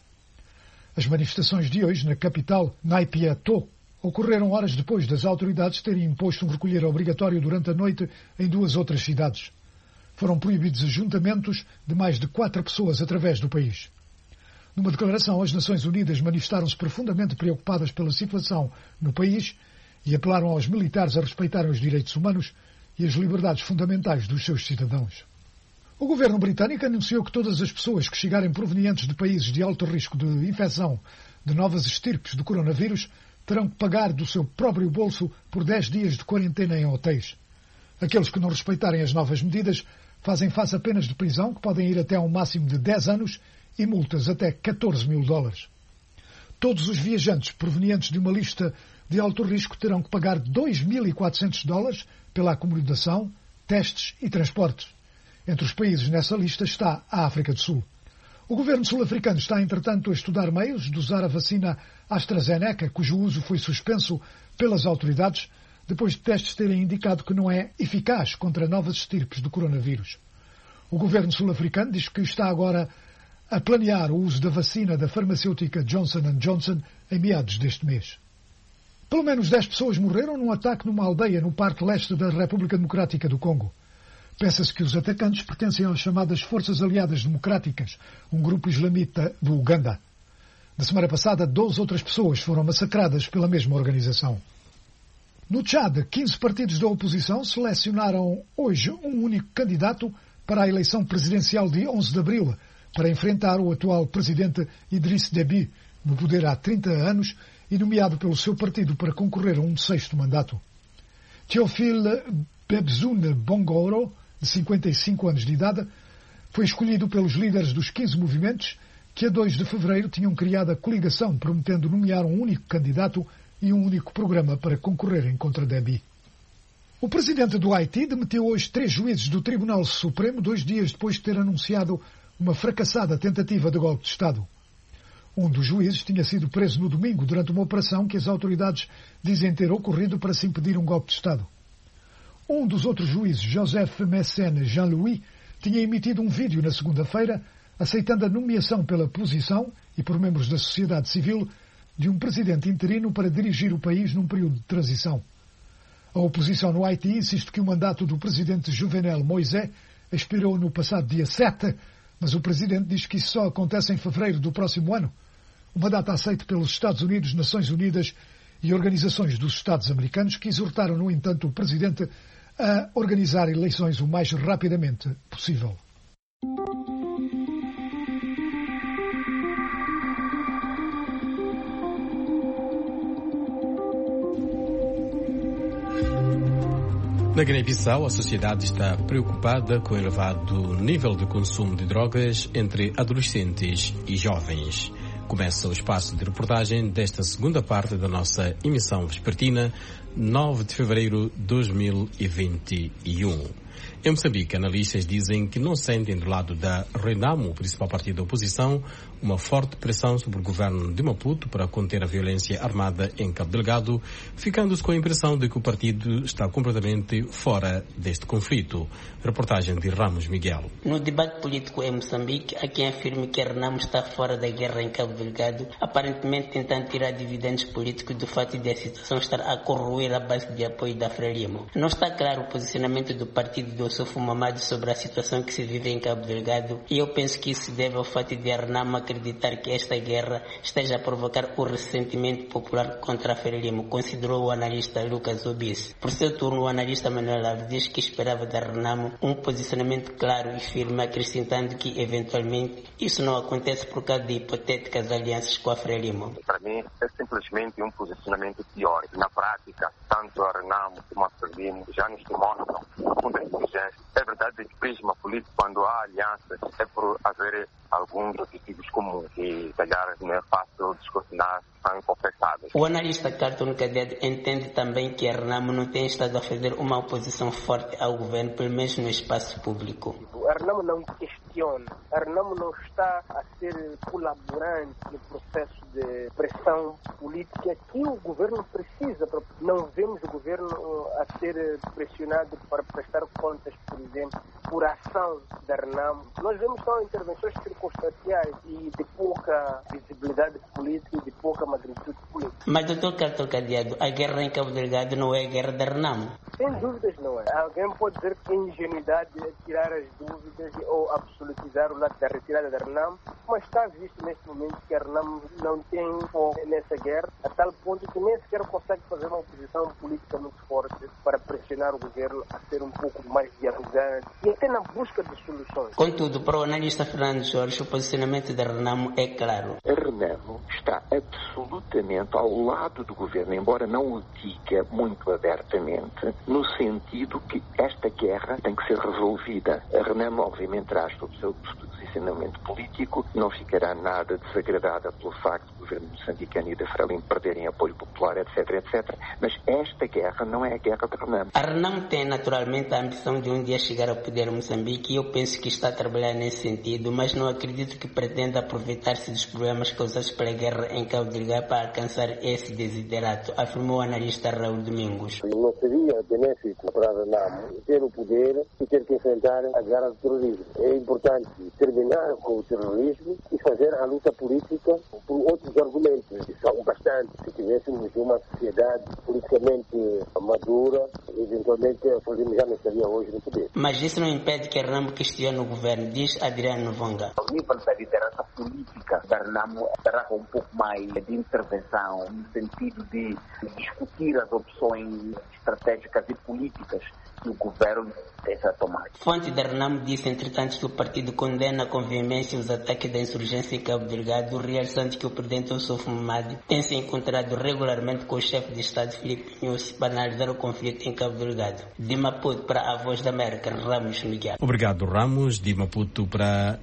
As manifestações de hoje, na capital, Naypyidaw, ocorreram horas depois das autoridades terem imposto um recolher obrigatório durante a noite em 2 outras cidades. Foram proibidos ajuntamentos de mais de 4 pessoas através do país. Numa declaração, as Nações Unidas manifestaram-se profundamente preocupadas pela situação no país e apelaram aos militares a respeitarem os direitos humanos e as liberdades fundamentais dos seus cidadãos. O governo britânico anunciou que todas as pessoas que chegarem provenientes de países de alto risco de infecção de novas estirpes do coronavírus terão que pagar do seu próprio bolso por 10 dias de quarentena em hotéis. Aqueles que não respeitarem as novas medidas fazem face a penas de prisão que podem ir até um máximo de 10 anos e multas até $14.000. Todos os viajantes provenientes de uma lista de alto risco terão que pagar $2.400 pela acomodação, testes e transportes. Entre os países nessa lista está a África do Sul. O governo sul-africano está, entretanto, a estudar meios de usar a vacina AstraZeneca, cujo uso foi suspenso pelas autoridades, depois de testes terem indicado que não é eficaz contra novas estirpes do coronavírus. O governo sul-africano diz que está agora a planear o uso da vacina da farmacêutica Johnson & Johnson em meados deste mês. Pelo menos 10 pessoas morreram num ataque numa aldeia no parte leste da República Democrática do Congo. Pensa-se que os atacantes pertencem às chamadas Forças Aliadas Democráticas, um grupo islamita do Uganda. Na semana passada, 12 outras pessoas foram massacradas pela mesma organização. No Tchad, 15 partidos da oposição selecionaram hoje um único candidato para a eleição presidencial de 11 de abril, para enfrentar o atual presidente Idriss Déby, no poder há 30 anos e nomeado pelo seu partido para concorrer a um 6º mandato. Théophile Bebzoune Bongoro, de 55 anos de idade, Foi escolhido pelos líderes dos 15 movimentos que a 2 de fevereiro tinham criado a coligação, prometendo nomear um único candidato e um único programa para concorrerem contra Déby. O presidente do Haiti demitiu hoje 3 juízes do Tribunal Supremo 2 dias depois de ter anunciado uma fracassada tentativa de golpe de Estado. Um dos juízes tinha sido preso no domingo durante uma operação que as autoridades dizem ter ocorrido para se impedir um golpe de Estado. Um dos outros juízes, Joseph Messene Jean-Louis, tinha emitido um vídeo na segunda-feira aceitando a nomeação pela posição e por membros da sociedade civil de um presidente interino para dirigir o país num período de transição. A oposição no Haiti insiste que o mandato do presidente Jovenel Moïse expirou no passado dia 7, mas o presidente diz que isso só acontece em fevereiro do próximo ano, uma data aceita pelos Estados Unidos, Nações Unidas e organizações dos Estados americanos que exortaram, no entanto, o presidente a organizar eleições o mais rapidamente possível. Na Guiné-Bissau, a sociedade está preocupada com o elevado nível de consumo de drogas entre adolescentes e jovens. Começa o espaço de reportagem desta segunda parte da nossa emissão vespertina, 9 de fevereiro de 2021. Em Moçambique, analistas dizem que não sentem do lado da Renamo, o principal partido da oposição, uma forte pressão sobre o governo de Maputo para conter a violência armada em Cabo Delgado, ficando-se com a impressão de que o partido está completamente fora deste conflito. Reportagem de Ramos Miguel. No debate político em Moçambique, há quem afirme que a Renamo está fora da guerra em Cabo Delgado, aparentemente tentando tirar dividendos políticos do fato de a situação estar a corroer a base de apoio da Frelimo. Não está claro o posicionamento do partido do Ossofo Mamadi sobre a situação que se vive em Cabo Delgado, e eu penso que isso se deve ao fato de a Renamo acreditar que esta guerra esteja a provocar o ressentimento popular contra a Frelimo, considerou o analista Lucas Obis. Por seu turno, o analista Manuel Alves diz que esperava da Renamo um posicionamento claro e firme, acrescentando que, eventualmente, isso não acontece por causa de hipotéticas alianças com a Frelimo. Para mim, é simplesmente um posicionamento teórico. Na prática, tanto a Renamo como a Frelimo já nos demonstram muita inteligência. É verdade que prisma político, quando há alianças, é por haver alguns objetivos comuns e, calhar, não é fácil descortinar, são inconfessadas. O analista Carton Cadedo entende também que a Renamo não tem estado a fazer uma oposição forte ao governo, pelo menos no espaço público. A Renamo não questiona, a Renamo não está a ser colaborante no processo de pressão política que o governo precisa. Não vemos o governo a ser pressionado para prestar contas, por exemplo, por ação da Renamo. Nós vemos só intervenções circunstanciais e de pouca visibilidade política e de pouca magnitude política. Mas, doutor Carton Cadeado, a guerra em Cabo Delgado não é a guerra da Renamo? Sem dúvidas não é. Alguém pode dizer que é ingenuidade tirar as dúvidas ou absolutizar o lado da retirada da Renamo, mas está visto neste momento que a Renamo não tem foco nessa guerra, a tal ponto que nem sequer consegue fazer uma oposição política muito forte para pressionar o governo a ser um pouco mais dialogante e até na busca de soluções. Contudo, para o analista Fernando Jorge, o posicionamento da Renamo é claro. A Renamo está absolutamente ao lado do governo, embora não o diga muito abertamente, no sentido que esta guerra tem que ser resolvida. A Renamo, obviamente, traz sob o seu posicionamento político, não ficará nada desagradada pelo facto do governo moçambicano e da Frelimo perderem apoio popular, etc, etc. Mas esta guerra não é a guerra da Renamo. A Renamo tem naturalmente a ambição de um dia chegar ao poder em Moçambique e eu penso que está a trabalhar nesse sentido, mas não acredito que pretenda aproveitar-se dos problemas causados pela guerra em Cabo Delgado para alcançar esse desiderato, afirmou o analista Raul Domingos. Não seria benéfico para a Renamo ter o poder e ter que enfrentar a guerra do terrorismo. É importante terminar com o terrorismo e fazer a luta política por outros argumentos, que são bastante. Se tivéssemos uma sociedade politicamente madura, eventualmente a Frelimo já não estaria hoje no poder. Mas isso não impede que a Renamo questione o governo, diz Adriano Vonga. Ao nível da liderança política da Renamo, terá um pouco mais de intervenção no sentido de discutir as opções estratégicas e políticas que o governo deve tomar. Fonte da Renamo disse, entretanto, que o partido condena com veemência os ataques da insurgência em Cabo Delgado, realçando que o presidente Ossofo Mamadi tem se encontrado regularmente com o chefe de Estado Filipe Nyusi para analisar o conflito em Cabo Cabo Delgado. De Maputo para a Voz da América, Ramos Miguel. Obrigado, Ramos. De Maputo para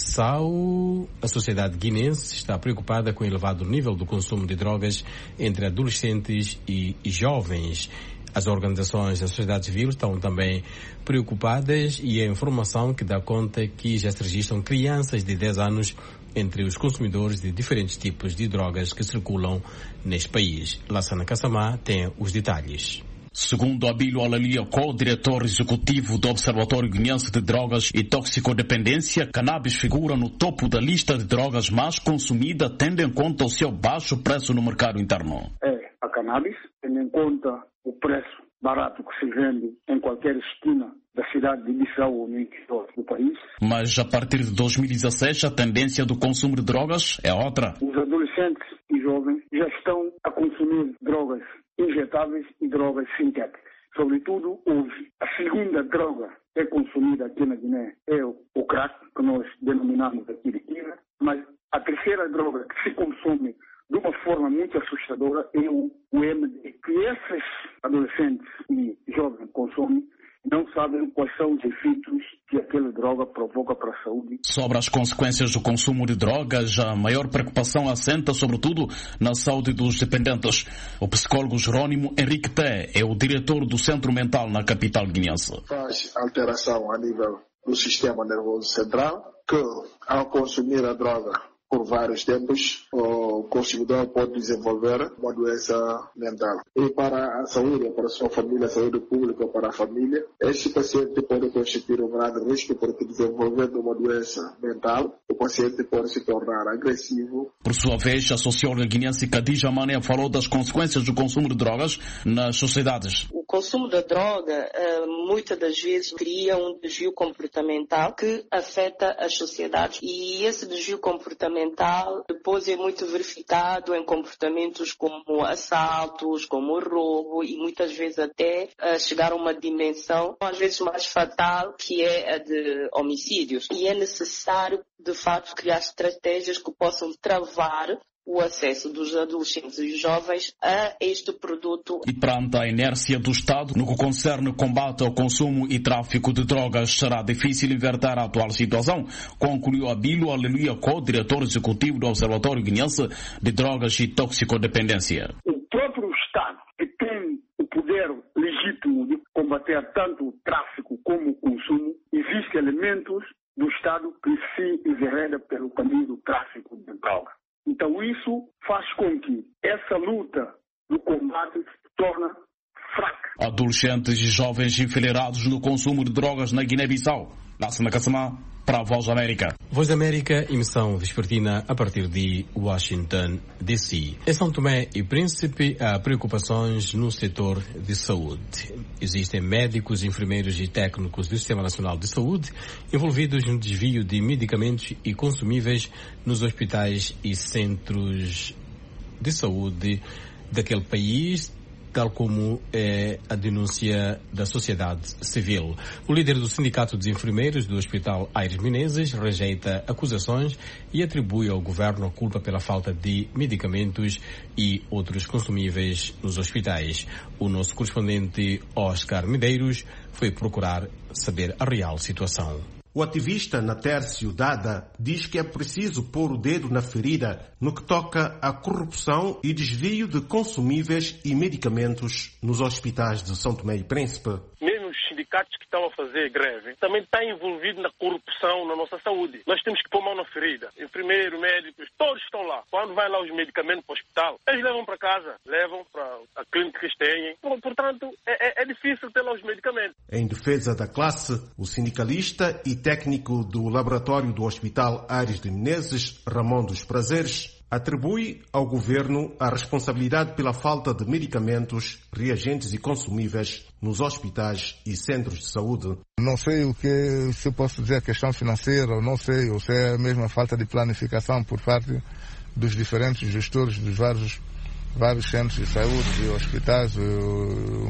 Bissau, a sociedade guinense está preocupada com o elevado nível do consumo de drogas entre adolescentes e jovens. As organizações da sociedade civil estão também preocupadas e a informação que dá conta é que já se registram crianças de 10 anos entre os consumidores de diferentes tipos de drogas que circulam neste país. Lassana Kassamá tem os detalhes. Segundo Abílio Alalia, co-diretor executivo do Observatório Guinense de Drogas e Toxicodependência, cannabis figura no topo da lista de drogas mais consumida, tendo em conta o seu baixo preço no mercado interno. A cannabis, tendo em conta o preço barato que se vende em qualquer esquina da cidade de Bissau ou no interior do país. Mas a partir de 2016 a tendência do consumo de drogas é outra. Os adolescentes e jovens já estão a consumir drogas injetáveis e drogas sintéticas. Sobretudo hoje, a segunda droga que é consumida aqui na Guiné é o crack, que nós denominamos aqui de quina, mas a terceira droga que se consome de uma forma muito assustadora é o MD, que esses adolescentes e jovens consomem, não sabem quais são os efeitos que aquela droga provoca para a saúde. Sobre as consequências do consumo de drogas, a maior preocupação assenta sobretudo na saúde dos dependentes. O psicólogo Jerônimo Henrique Té é o diretor do Centro Mental na capital guinense. Faz alteração a nível do sistema nervoso central, que ao consumir a droga por vários tempos, o consumidor pode desenvolver uma doença mental. E para a saúde, para a sua família, a saúde pública, para a família, este paciente pode constituir um grande risco, porque desenvolvendo uma doença mental, o paciente pode se tornar agressivo. Por sua vez, a socióloga guinense Khadija Mané falou das consequências do consumo de drogas nas sociedades. O consumo da droga, muitas das vezes, cria um desvio comportamental que afeta as sociedades, e esse desvio comportamental depois é muito verificado em comportamentos como assaltos, como roubo, e muitas vezes até chegar a uma dimensão às vezes mais fatal, que é a de homicídios. E é necessário, de facto, criar estratégias que possam travar o acesso dos adolescentes e jovens a este produto. E perante a inércia do Estado no que concerne combate ao consumo e tráfico de drogas, será difícil inverter a atual situação, concluiu Abílio Aleluia, co-diretor executivo do Observatório Guinense de Drogas e Toxicodependência. O próprio Estado, que tem o poder legítimo de combater tanto o tráfico como o consumo, existem elementos do Estado que se envereda pelo caminho do tráfico de droga. Então isso faz com que essa luta do combate se torne fraca. Adolescentes e jovens enfileirados no consumo de drogas na Guiné-Bissau. Lassana Kassamá, para a Voz da América. Voz da América, emissão vespertina a partir de Washington, D.C. Em São Tomé e Príncipe há preocupações no setor de saúde. Existem médicos, enfermeiros e técnicos do Sistema Nacional de Saúde envolvidos no desvio de medicamentos e consumíveis nos hospitais e centros de saúde daquele país, tal como é a denúncia da sociedade civil. O líder do Sindicato dos Enfermeiros do Hospital Aires Menezes rejeita acusações e atribui ao governo a culpa pela falta de medicamentos e outros consumíveis nos hospitais. O nosso correspondente Oscar Medeiros foi procurar saber a real situação. O ativista Natércio Dada diz que é preciso pôr o dedo na ferida no que toca à corrupção e desvio de consumíveis e medicamentos nos hospitais de São Tomé e Príncipe. Mesmo os sindicatos que estão a fazer greve também estão envolvidos na corrupção na nossa saúde. Nós temos que pôr mão na ferida. Enfermeiros, médicos, todos estão lá. Quando vai lá os medicamentos para o hospital, eles levam para casa, levam para a clínica que eles têm. Portanto, é difícil ter lá os medicamentos. Em defesa da classe, o sindicalista e técnico do laboratório do Hospital Aires de Menezes, Ramon dos Prazeres, atribui ao governo a responsabilidade pela falta de medicamentos, reagentes e consumíveis nos hospitais e centros de saúde. Não sei o que se eu posso dizer, a questão financeira, não sei, ou se é a mesma falta de planificação por parte dos diferentes gestores dos vários centros de saúde e hospitais,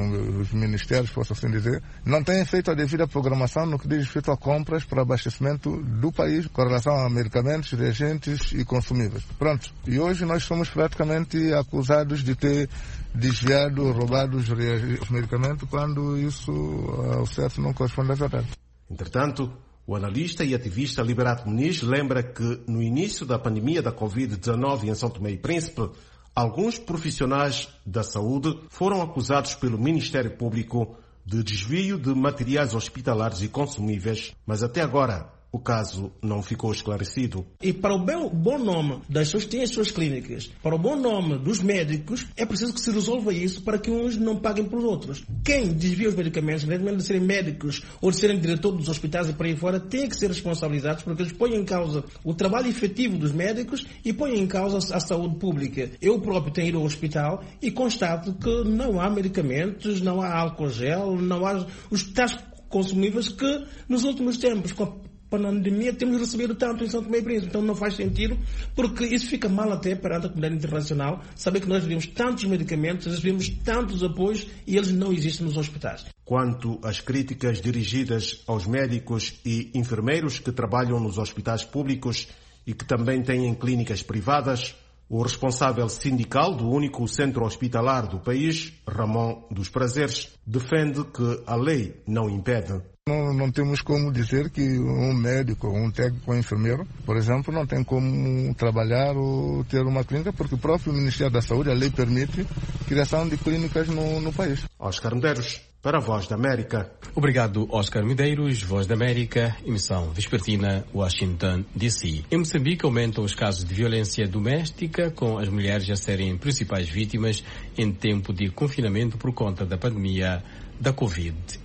os ministérios, posso assim dizer, não têm feito a devida programação no que diz respeito a compras para abastecimento do país com relação a medicamentos, reagentes e consumíveis. Pronto. E hoje nós somos praticamente acusados de ter desviado, roubado os medicamentos, quando isso, ao certo, não corresponde à verdade. Entretanto, o analista e ativista Liberato Muniz lembra que no início da pandemia da Covid-19 em São Tomé e Príncipe, alguns profissionais da saúde foram acusados pelo Ministério Público de desvio de materiais hospitalares e consumíveis, mas até agora o caso não ficou esclarecido. E para o bom nome das pessoas que têm as suas clínicas, para o bom nome dos médicos, é preciso que se resolva isso para que uns não paguem pelos outros. Quem desvia os medicamentos, independentemente de serem médicos ou de serem diretores dos hospitais e por aí fora, têm que ser responsabilizados, porque eles põem em causa o trabalho efetivo dos médicos e põem em causa a saúde pública. Eu próprio tenho ido ao hospital e constato que não há medicamentos, não há álcool gel, não há os tais consumíveis que nos últimos tempos, com a pandemia, temos recebido tanto em São Tomé e Príncipe. Então não faz sentido, porque isso fica mal até perante a comunidade internacional, saber que nós recebemos tantos medicamentos, recebemos tantos apoios e eles não existem nos hospitais. Quanto às críticas dirigidas aos médicos e enfermeiros que trabalham nos hospitais públicos e que também têm clínicas privadas, o responsável sindical do único centro hospitalar do país, Ramon dos Prazeres, defende que a lei não impede. Não temos como dizer que um médico, um técnico, um enfermeiro, por exemplo, não tem como trabalhar ou ter uma clínica, porque o próprio Ministério da Saúde, a lei permite a criação de clínicas no país. Oscar Medeiros, para a Voz da América. Obrigado, Oscar Medeiros, Voz da América, emissão vespertina, Washington, D.C. Em Moçambique aumentam os casos de violência doméstica, com as mulheres a serem principais vítimas em tempo de confinamento por conta da pandemia da Covid-19.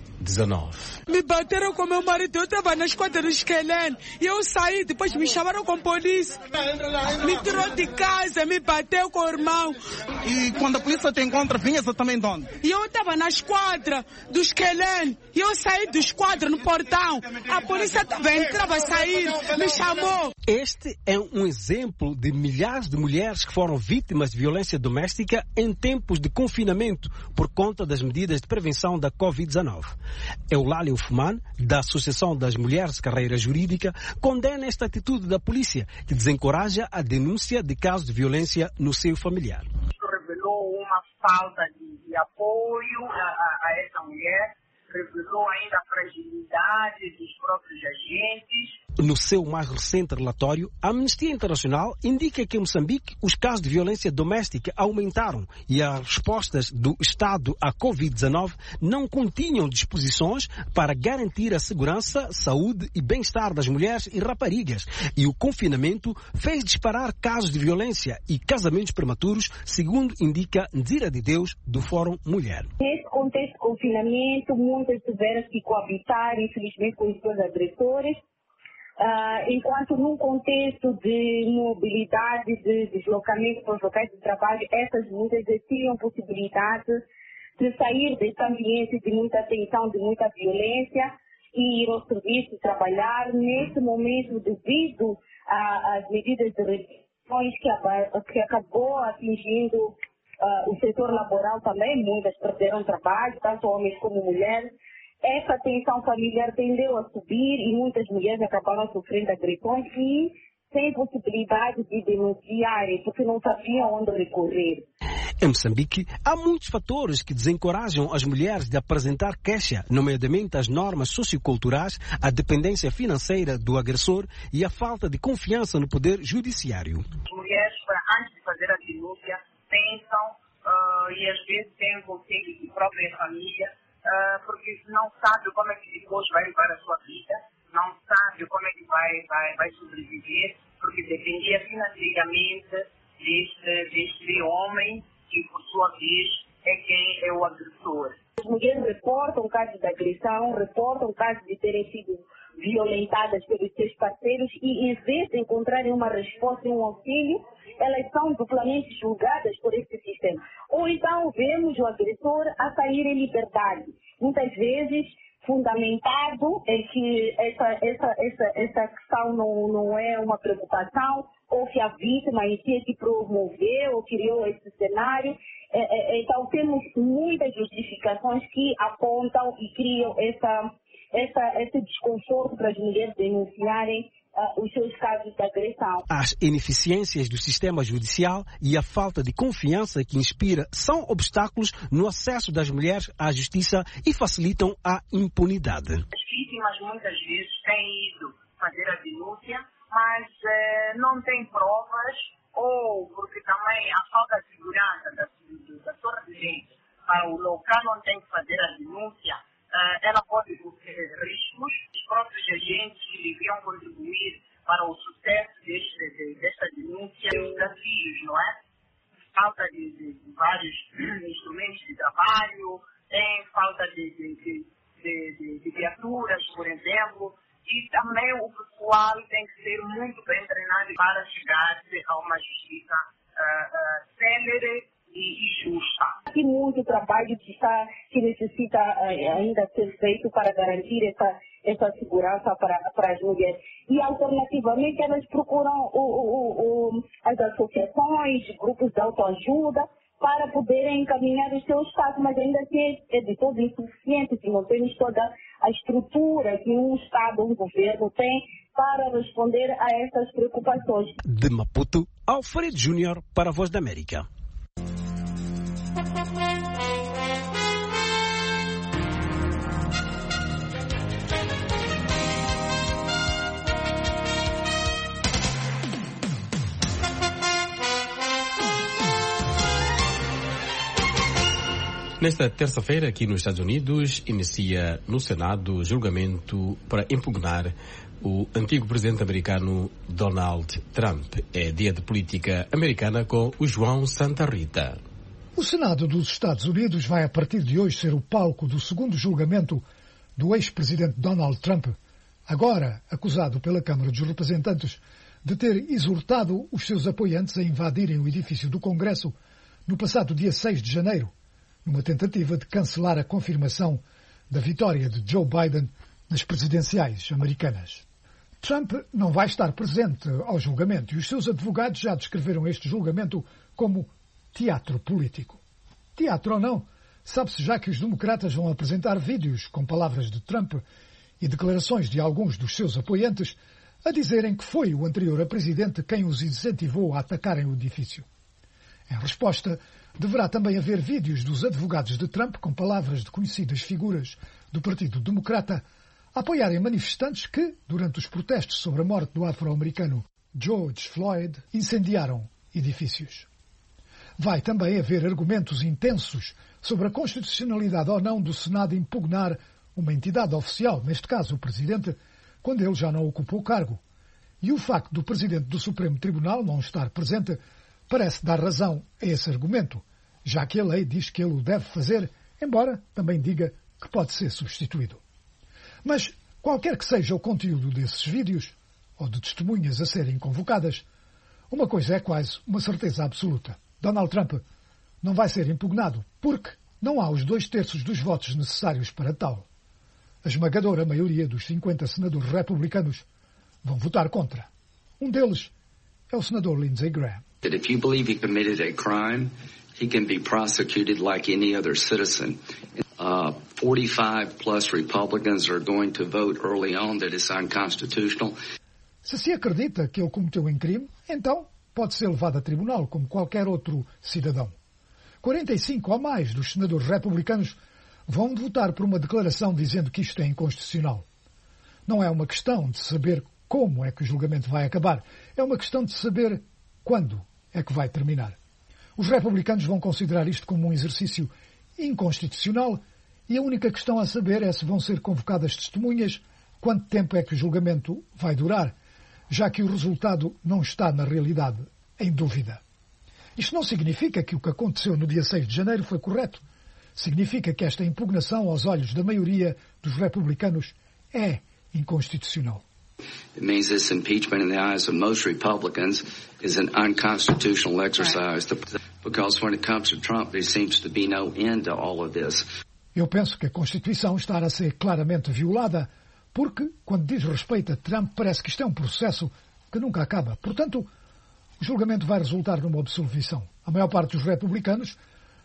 Me bateram com meu marido, eu estava na esquadra do Esquelene e eu saí, depois me chamaram com polícia, me tirou de casa, me bateu com o irmão. E quando a polícia te encontra, vinha exatamente de onde? E eu estava na esquadra do Esquelene e eu saí do esquadra no portão, a polícia estava entrava a sair, me chamou. Este é um exemplo de milhares de mulheres que foram vítimas de violência doméstica em tempos de confinamento por conta das medidas de prevenção da Covid-19. Eulália Ufman, da Associação das Mulheres de Carreira Jurídica, condena esta atitude da polícia, que desencoraja a denúncia de casos de violência no seio familiar. Isso revelou uma falta de apoio a essa mulher, revelou ainda a fragilidade dos próprios agentes. No seu mais recente relatório, a Amnistia Internacional indica que em Moçambique os casos de violência doméstica aumentaram e as respostas do Estado à Covid-19 não continham disposições para garantir a segurança, saúde e bem-estar das mulheres e raparigas. E o confinamento fez disparar casos de violência e casamentos prematuros, segundo indica Nzira de Deus, do Fórum Mulher. Nesse contexto de confinamento, muitas tiveram que coabitar, infelizmente, com os seus agressores. Enquanto num contexto de mobilidade, de deslocamento para os locais de trabalho, essas mulheres tinham possibilidade de sair desse ambiente de muita tensão, de muita violência e ir ao serviço trabalhar. Nesse momento, devido às medidas de restrições que acabou atingindo o setor laboral também, muitas perderam trabalho, tanto homens como mulheres. Essa tensão familiar tendeu a subir e muitas mulheres acabaram sofrendo agressões e sem possibilidade de denunciarem, porque não sabiam onde recorrer. Em Moçambique, há muitos fatores que desencorajam as mulheres de apresentar queixa, nomeadamente as normas socioculturais, a dependência financeira do agressor e a falta de confiança no poder judiciário. As mulheres, antes de fazer a denúncia, pensam e às vezes têm um conselho de própria família, porque não sabe como é que depois vai levar a sua vida, não sabe como é que vai sobreviver, porque dependia financeiramente deste homem, que por sua vez é quem é o agressor. As mulheres reportam casos de agressão, reportam casos de terem sido violentadas pelos seus parceiros e, em vez de encontrarem uma resposta e um auxílio, elas são duplamente julgadas por esse sistema. Ou então vemos o agressor a sair em liberdade, muitas vezes fundamentado em que essa questão não é uma preocupação, ou que a vítima em si é que promoveu ou criou esse cenário. Então temos muitas justificações que apontam e criam esse desconforto para as mulheres denunciarem os seus casos de agressão. As ineficiências do sistema judicial e a falta de confiança que inspira são obstáculos no acesso das mulheres à justiça e facilitam a impunidade. As vítimas muitas vezes têm ido fazer a denúncia, mas não têm provas, ou porque também a falta de segurança da sua residência para o local onde tem que fazer a denúncia, ela pode correr riscos. Os próprios agentes que deviam contribuir para o sucesso desta denúncia, os desafios, não é? Falta de vários instrumentos de trabalho, tem falta de viaturas, por exemplo, e também o pessoal tem que ser muito bem treinado para chegar a uma justiça célere e justa. Tem muito trabalho que necessita ainda ser feito para garantir essa segurança para as mulheres. E, alternativamente, elas procuram as associações, grupos de autoajuda, para poderem encaminhar os seus casos, mas ainda assim é de todo insuficiente, se não temos toda a estrutura que um Estado, um governo tem para responder a essas preocupações. De Maputo, Alfredo Júnior para a Voz da América. Nesta terça-feira, aqui nos Estados Unidos, inicia no Senado julgamento para impugnar o antigo presidente americano Donald Trump. É dia de política americana com o João Santa Rita. O Senado dos Estados Unidos vai a partir de hoje ser o palco do segundo julgamento do ex-presidente Donald Trump, agora acusado pela Câmara dos Representantes de ter exortado os seus apoiantes a invadirem o edifício do Congresso no passado dia 6 de janeiro, numa tentativa de cancelar a confirmação da vitória de Joe Biden nas presidenciais americanas. Trump não vai estar presente ao julgamento e os seus advogados já descreveram este julgamento como teatro político. Teatro ou não, sabe-se já que os democratas vão apresentar vídeos com palavras de Trump e declarações de alguns dos seus apoiantes a dizerem que foi o anterior a presidente quem os incentivou a atacarem o edifício. Em resposta, deverá também haver vídeos dos advogados de Trump com palavras de conhecidas figuras do Partido Democrata a apoiarem manifestantes que, durante os protestos sobre a morte do afro-americano George Floyd, incendiaram edifícios. Vai também haver argumentos intensos sobre a constitucionalidade ou não do Senado impugnar uma entidade oficial, neste caso o Presidente, quando ele já não ocupou o cargo. E o facto do Presidente do Supremo Tribunal não estar presente parece dar razão a esse argumento, já que a lei diz que ele o deve fazer, embora também diga que pode ser substituído. Mas, qualquer que seja o conteúdo desses vídeos, ou de testemunhas a serem convocadas, uma coisa é quase uma certeza absoluta. Donald Trump não vai ser impugnado, porque não há os 2/3 dos votos necessários para tal. A esmagadora maioria dos 50 senadores republicanos vão votar contra. Um deles é o senador Lindsey Graham. That if you believe he committed a crime, he can be prosecuted like any other citizen. 45 plus Republicans are going to vote early on that it's unconstitutional. Se acredita que ele cometeu um crime, então pode ser levado a tribunal como qualquer outro cidadão. 45 ou mais dos senadores republicanos vão votar por uma declaração dizendo que isto é inconstitucional. Não é uma questão de saber como é que o julgamento vai acabar, é uma questão de saber quando é que vai terminar. Os republicanos vão considerar isto como um exercício inconstitucional e a única questão a saber é se vão ser convocadas testemunhas, quanto tempo é que o julgamento vai durar, já que o resultado não está, na realidade, em dúvida. Isto não significa que o que aconteceu no dia 6 de janeiro foi correto. Significa que esta impugnação, aos olhos da maioria dos republicanos, é inconstitucional. It means this impeachment in the eyes of most Republicans is an unconstitutional exercise because when it comes to Trump, there seems to be no end to all of this. Eu penso que a Constituição está a ser claramente violada porque, quando diz respeito a Trump, parece que isto é um processo que nunca acaba. Portanto, o julgamento vai resultar numa absolvição. A maior parte dos republicanos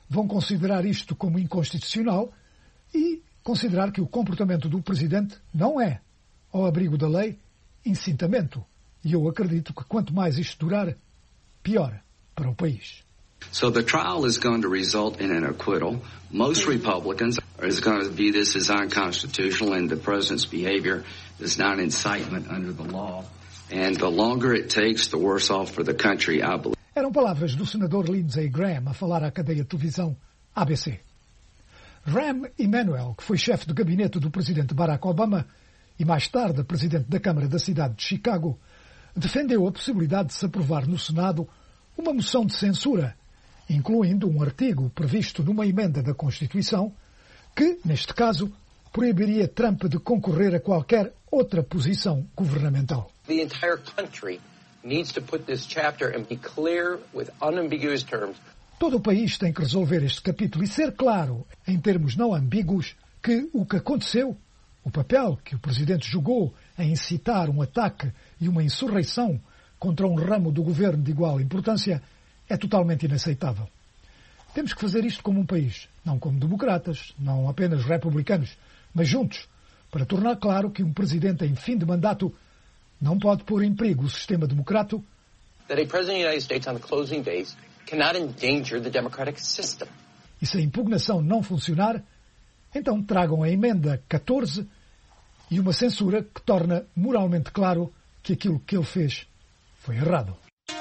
vão considerar isto como inconstitucional e considerar que o comportamento do Presidente não é, ao abrigo da lei, incitamento. E eu acredito que quanto mais isto durar, pior para o país. So the trial is going to result in an acquittal. Most Republicans are going to view this as unconstitutional, and the president's behavior is not incitement under the law. And the longer it takes, the worse off for the country, I believe. Eram palavras do senador Lindsey Graham a falar à cadeia de televisão ABC. Rahm Emanuel, que foi chefe de gabinete do presidente Barack Obama e mais tarde presidente da Câmara da cidade de Chicago, defendeu a possibilidade de se aprovar no Senado uma moção de censura, incluindo um artigo previsto numa emenda da Constituição que, neste caso, proibiria Trump de concorrer a qualquer outra posição governamental. The entire country needs to put this chapter and be clear with unambiguous terms. Todo o país tem que resolver este capítulo e ser claro, em termos não ambíguos, que o que aconteceu, o papel que o Presidente jogou em incitar um ataque e uma insurreição contra um ramo do governo de igual importância, é totalmente inaceitável. Temos que fazer isto como um país, não como democratas, não apenas republicanos, mas juntos, para tornar claro que um Presidente em fim de mandato não pode pôr em perigo o sistema democrático. That a President of the United States on the closing days cannot endanger the democratic system. E se a impugnação não funcionar, então tragam a emenda 14 e uma censura que torna moralmente claro que aquilo que ele fez foi errado.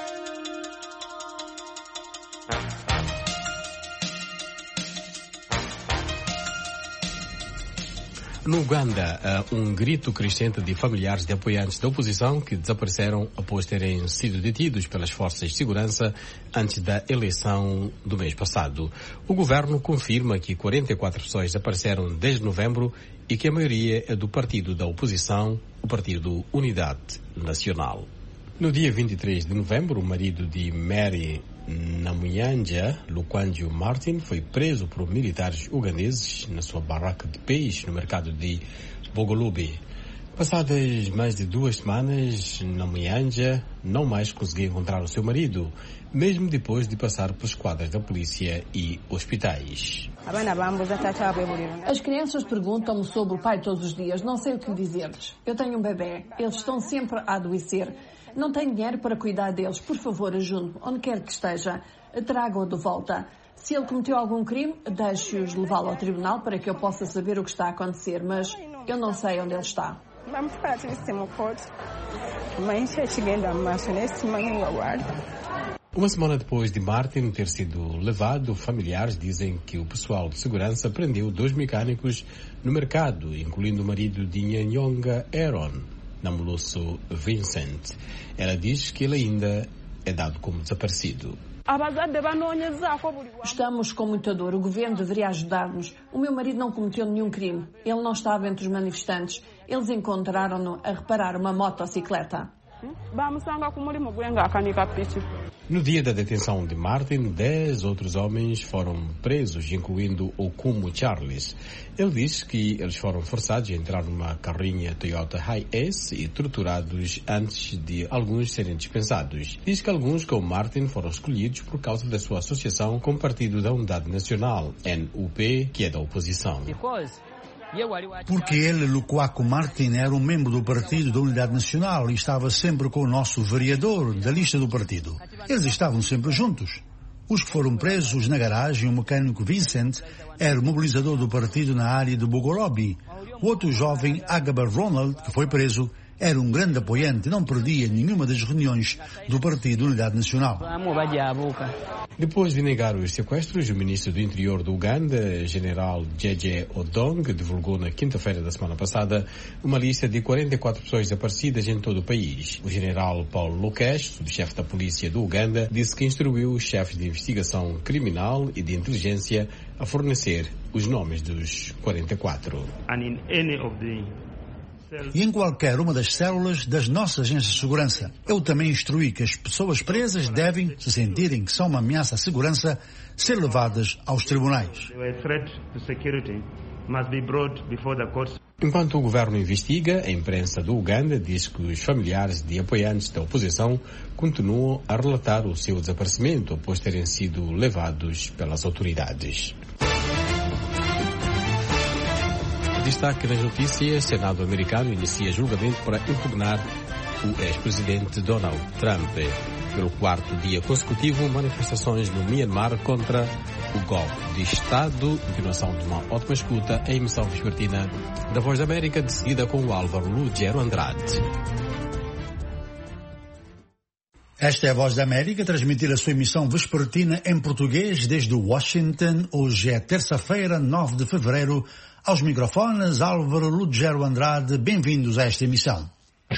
No Uganda, há um grito crescente de familiares de apoiantes da oposição que desapareceram após terem sido detidos pelas forças de segurança antes da eleição do mês passado. O governo confirma que 44 pessoas desapareceram desde novembro e que a maioria é do partido da oposição, o Partido Unidade Nacional. No dia 23 de novembro, o marido de Mary Namuyanja, Lukwanjo Martin, foi preso por militares ugandeses na sua barraca de peixe no mercado de Bogolube. Passadas mais de 2 semanas, Namuyanja não mais conseguia encontrar o seu marido, mesmo depois de passar pelos quadros da polícia e hospitais. As crianças perguntam-me sobre o pai todos os dias. Não sei o que dizer-lhes. Eu tenho um bebê. Eles estão sempre a adoecer. Não tenho dinheiro para cuidar deles. Por favor, ajude-me. Onde quer que esteja, traga-o de volta. Se ele cometeu algum crime, deixe-os levá-lo ao tribunal para que eu possa saber o que está a acontecer. Mas eu não sei onde ele está. Uma semana depois de Martin ter sido levado, familiares dizem que o pessoal de segurança prendeu 2 mecânicos no mercado, incluindo o marido de Nyanyonga Aaron, Namuluso Vincent. Ela diz que ele ainda é dado como desaparecido. Estamos com muita dor. O governo deveria ajudar-nos. O meu marido não cometeu nenhum crime. Ele não estava entre os manifestantes. Eles encontraram-no a reparar uma motocicleta. No dia da detenção de Martin, 10 outros homens foram presos, incluindo Okumu Charles. Ele diz que eles foram forçados a entrar numa carrinha Toyota Hi-Ace e torturados antes de alguns serem dispensados. Diz que alguns, como Martin, foram escolhidos por causa da sua associação com o Partido da Unidade Nacional, NUP, que é da oposição. Porque ele, Lukwaku Martin, era um membro do Partido da Unidade Nacional e estava sempre com o nosso vereador da lista do partido. Eles estavam sempre juntos. Os que foram presos na garagem, o mecânico Vincent, era o mobilizador do partido na área de Bogolobi. O outro jovem, Agaba Ronald, que foi preso, era um grande apoiante e não perdia nenhuma das reuniões do Partido Unidade Nacional. Depois de negar os sequestros, o ministro do Interior do Uganda, general Jeje Odong, divulgou na quinta-feira da semana passada uma lista de 44 pessoas desaparecidas em todo o país. O general Paul Lukesh, subchefe da polícia do Uganda, disse que instruiu os chefes de investigação criminal e de inteligência a fornecer os nomes dos 44. E em qualquer uma das células das nossas agências de segurança. Eu também instruí que as pessoas presas devem, se sentirem que são uma ameaça à segurança, ser levadas aos tribunais. Enquanto o governo investiga, a imprensa do Uganda diz que os familiares de apoiantes da oposição continuam a relatar o seu desaparecimento após terem sido levados pelas autoridades. Destaque nas notícias: o Senado americano inicia julgamento para impugnar o ex-presidente Donald Trump. Pelo quarto dia consecutivo, manifestações no Myanmar contra o golpe de Estado. Continuação de uma ótima escuta, a emissão vespertina da Voz da América, de seguida com o Álvaro Lugero Andrade. Esta é a Voz da América, transmitir a sua emissão vespertina em português desde Washington. Hoje é terça-feira, 9 de fevereiro. Aos microfones, Álvaro Lugero Andrade. Bem-vindos a esta emissão.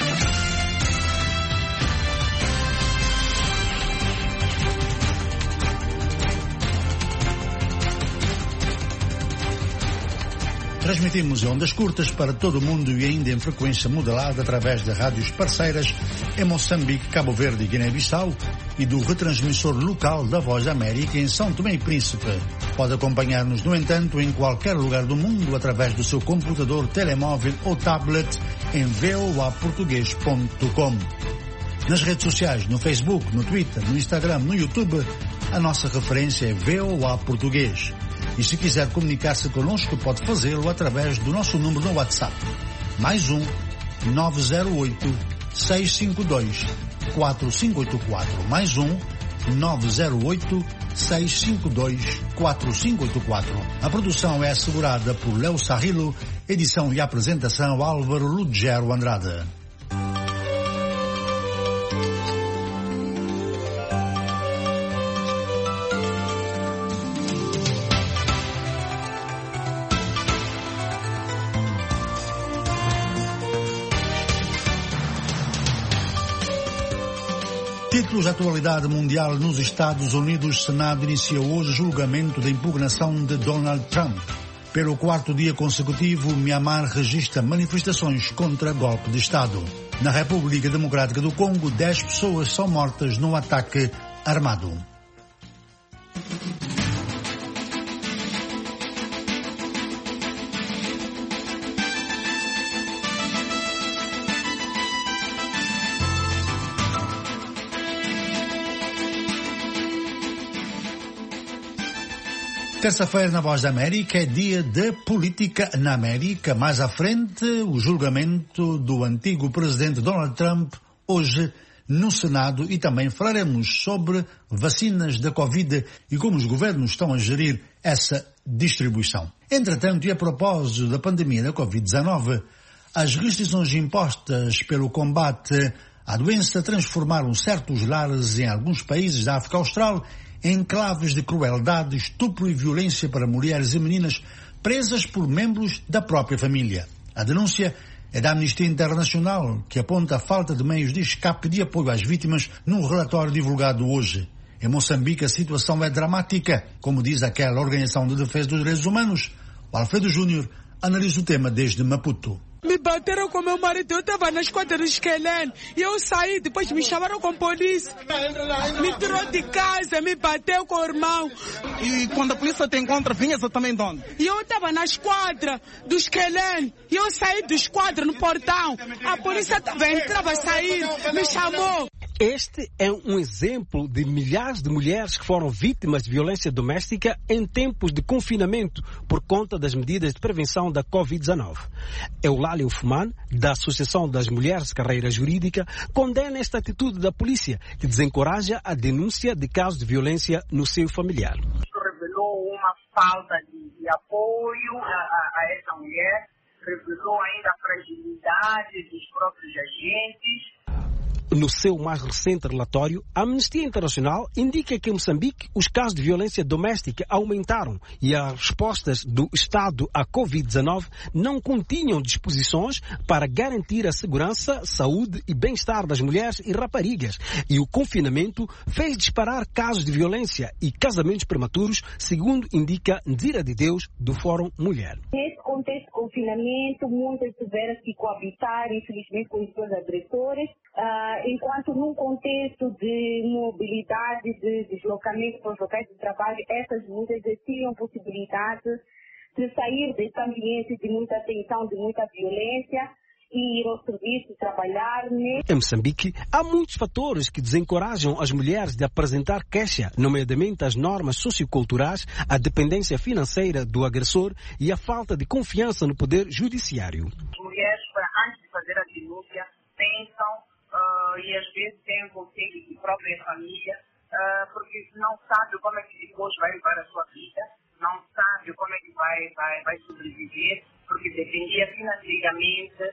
Transmitimos em ondas curtas para todo o mundo e ainda em frequência modulada através de rádios parceiras em Moçambique, Cabo Verde e Guiné-Bissau e do retransmissor local da Voz da América em São Tomé e Príncipe. Pode acompanhar-nos, no entanto, em qualquer lugar do mundo através do seu computador, telemóvel ou tablet em voaportugues.com. Nas redes sociais, no Facebook, no Twitter, no Instagram, no YouTube, a nossa referência é VOA Português. E se quiser comunicar-se connosco, pode fazê-lo através do nosso número no WhatsApp. Mais 908-652-4584. Mais 908-652-4584. A produção é assegurada por Léo Sarrilo, edição e apresentação Álvaro Lugero Andrade. Títulos de atualidade mundial nos Estados Unidos. O Senado inicia hoje julgamento da impugnação de Donald Trump. Pelo quarto dia consecutivo, Myanmar registra manifestações contra golpe de Estado. Na República Democrática do Congo, 10 pessoas são mortas num ataque armado. Terça-feira na Voz da América é dia de política na América. Mais à frente, o julgamento do antigo presidente Donald Trump, hoje no Senado, e também falaremos sobre vacinas da Covid e como os governos estão a gerir essa distribuição. Entretanto, e a propósito da pandemia da Covid-19, as restrições impostas pelo combate à doença transformaram certos lares em alguns países da África Austral em enclaves de crueldade, estupro e violência para mulheres e meninas presas por membros da própria família. A denúncia é da Amnistia Internacional, que aponta a falta de meios de escape e de apoio às vítimas num relatório divulgado hoje. Em Moçambique, a situação é dramática, como diz aquela Organização de Defesa dos Direitos Humanos. O Alfredo Júnior analisa o tema desde Maputo. Me bateram com meu marido, eu estava na esquadra do Esquelene e eu saí, depois me chamaram com a polícia. Me tirou de casa, me bateu com o irmão. E quando a polícia te encontra, vinha exatamente de onde? E eu estava na esquadra do Esquelene e eu saí do esquadra no portão. A polícia estava entrava a sair, me chamou. Este é um exemplo de milhares de mulheres que foram vítimas de violência doméstica em tempos de confinamento por conta das medidas de prevenção da Covid-19. Eulália Ufman, da Associação das Mulheres de Carreira Jurídica, condena esta atitude da polícia, que desencoraja a denúncia de casos de violência no seio familiar. Isso revelou uma falta de apoio a essa mulher, revelou ainda a fragilidade dos próprios agentes. No seu mais recente relatório, a Amnistia Internacional indica que em Moçambique os casos de violência doméstica aumentaram e as respostas do Estado à Covid-19 não continham disposições para garantir a segurança, saúde e bem-estar das mulheres e raparigas. E o confinamento fez disparar casos de violência e casamentos prematuros, segundo indica Ndira de Deus, do Fórum Mulher. Nesse contexto de confinamento, muitas tiveram que coabitar, infelizmente, com os seus agressores. Enquanto num contexto de mobilidade, de deslocamento para os locais de trabalho, essas muitas tinham possibilidade de sair desse ambiente de muita tensão, de muita violência e ir ao serviço, trabalhar. Em Moçambique, há muitos fatores que desencorajam as mulheres de apresentar queixa, nomeadamente as normas socioculturais, a dependência financeira do agressor e a falta de confiança no poder judiciário. As mulheres, antes de fazer a denúncia, pensam e às vezes têm conselho de própria família, porque não sabe como é que depois vai levar a sua vida, não sabe como é que vai sobreviver, porque dependia financeiramente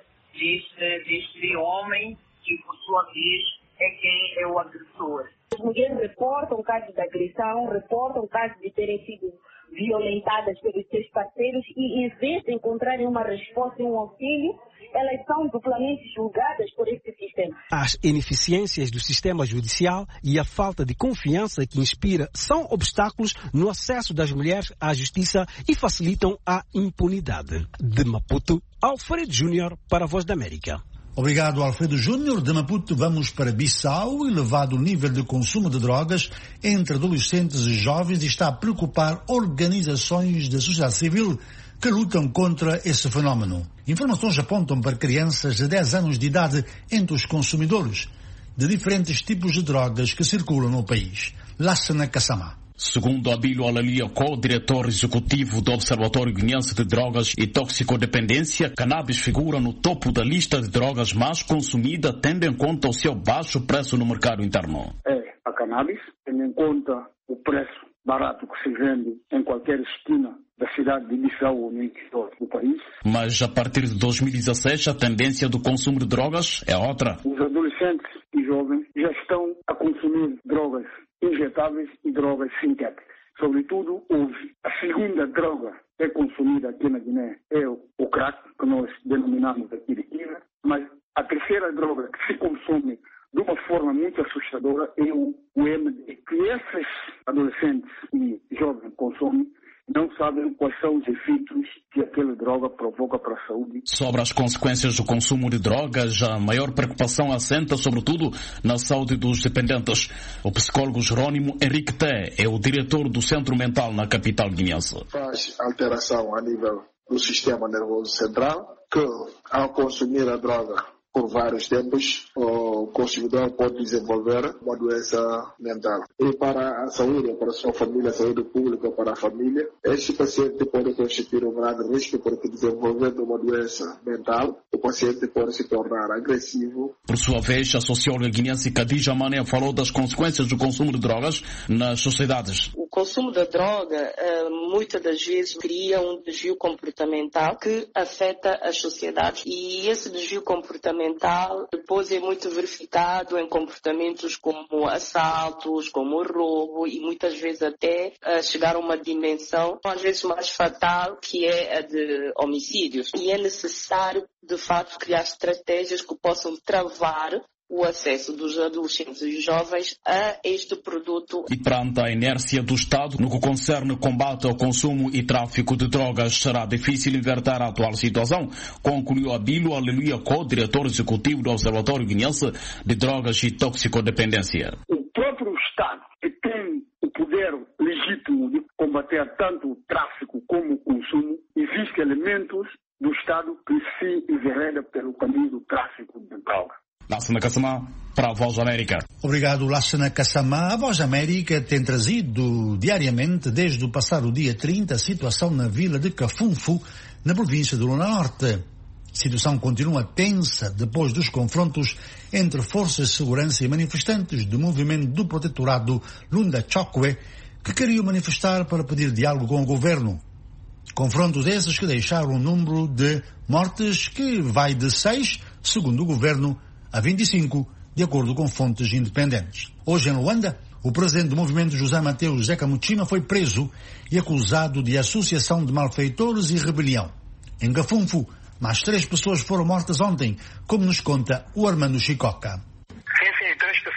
deste homem, que por sua vez é quem é o agressor. As mulheres reportam casos de agressão, reportam casos de terem sido violentadas pelos seus parceiros e, em vez de encontrarem uma resposta e um auxílio, elas são duplamente julgadas por este sistema. As ineficiências do sistema judicial e a falta de confiança que inspira são obstáculos no acesso das mulheres à justiça e facilitam a impunidade. De Maputo, Alfredo Júnior para a Voz da América. Obrigado, Alfredo Júnior. De Maputo vamos para Bissau. Elevado nível de consumo de drogas entre adolescentes e jovens está a preocupar organizações da sociedade civil que lutam contra esse fenómeno. Informações apontam para crianças de 10 anos de idade entre os consumidores de diferentes tipos de drogas que circulam no país. Lassana Kassama. Segundo Abílio Alalia, co-diretor executivo do Observatório Guinense de Drogas e Toxicodependência, cannabis figura no topo da lista de drogas mais consumida, tendo em conta o seu baixo preço no mercado interno. A cannabis, tendo em conta o preço barato que se vende em qualquer esquina da cidade de Bissau ou no interior do país. Mas a partir de 2016 a tendência do consumo de drogas é outra. Os adolescentes e jovens já estão a consumir drogas injetáveis e drogas sintéticas. Sobretudo hoje, a segunda droga que é consumida aqui na Guiné é o crack, que nós denominamos aqui de quina, mas a terceira droga que se consome de uma forma muito assustadora é o MD, que esses adolescentes e jovens consomem, não sabem quais são os efeitos que aquela droga provoca para a saúde. Sobre as consequências do consumo de drogas, a maior preocupação assenta sobretudo na saúde dos dependentes. O psicólogo Jerônimo Henrique Té é o diretor do Centro Mental na capital guinense. Faz alteração a nível do sistema nervoso central, que ao consumir a droga por vários tempos, o consumidor pode desenvolver uma doença mental. E para a saúde, para a sua família, a saúde pública, para a família, este paciente pode constituir um grande risco, porque desenvolvendo uma doença mental, o paciente pode se tornar agressivo. Por sua vez, a socióloga guinense Khadija Mané falou das consequências do consumo de drogas nas sociedades. O consumo da droga, muitas das vezes, cria um desvio comportamental que afeta as sociedades. E esse desvio comportamental depois é muito verificado em comportamentos como assaltos, como roubo e muitas vezes até chegar a uma dimensão às vezes mais fatal, que é a de homicídios. E é necessário, de fato, criar estratégias que possam travar o acesso dos adolescentes e jovens a este produto. E perante a inércia do Estado no que concerne combate ao consumo e tráfico de drogas, será difícil inverter a atual situação, concluiu Abílio Aleluia, co-diretor executivo do Observatório Guinense de Drogas e Toxicodependência. O próprio Estado, que tem o poder legítimo de combater tanto o tráfico como o consumo, existem elementos do Estado que se enveredam pelo caminho do tráfico de drogas. Lassana Kassama para a Voz da América. Obrigado, Lassana Kassama. A Voz da América tem trazido diariamente, desde o passado dia 30, a situação na vila de Cafunfu, na província do Luna Norte. A situação continua tensa depois dos confrontos entre forças de segurança e manifestantes do movimento do protetorado Lunda Chokwe, que queriam manifestar para pedir diálogo com o governo. Confrontos esses que deixaram um número de mortes que vai de 6, segundo o governo, a 25, de acordo com fontes independentes. Hoje, em Luanda, o presidente do movimento, José Mateus Zeca Muchima, foi preso e acusado de associação de malfeitores e rebelião. Em Cafunfu, mais 3 pessoas foram mortas ontem, como nos conta o Armando Chicoca. Sim, 3 pessoas, sim.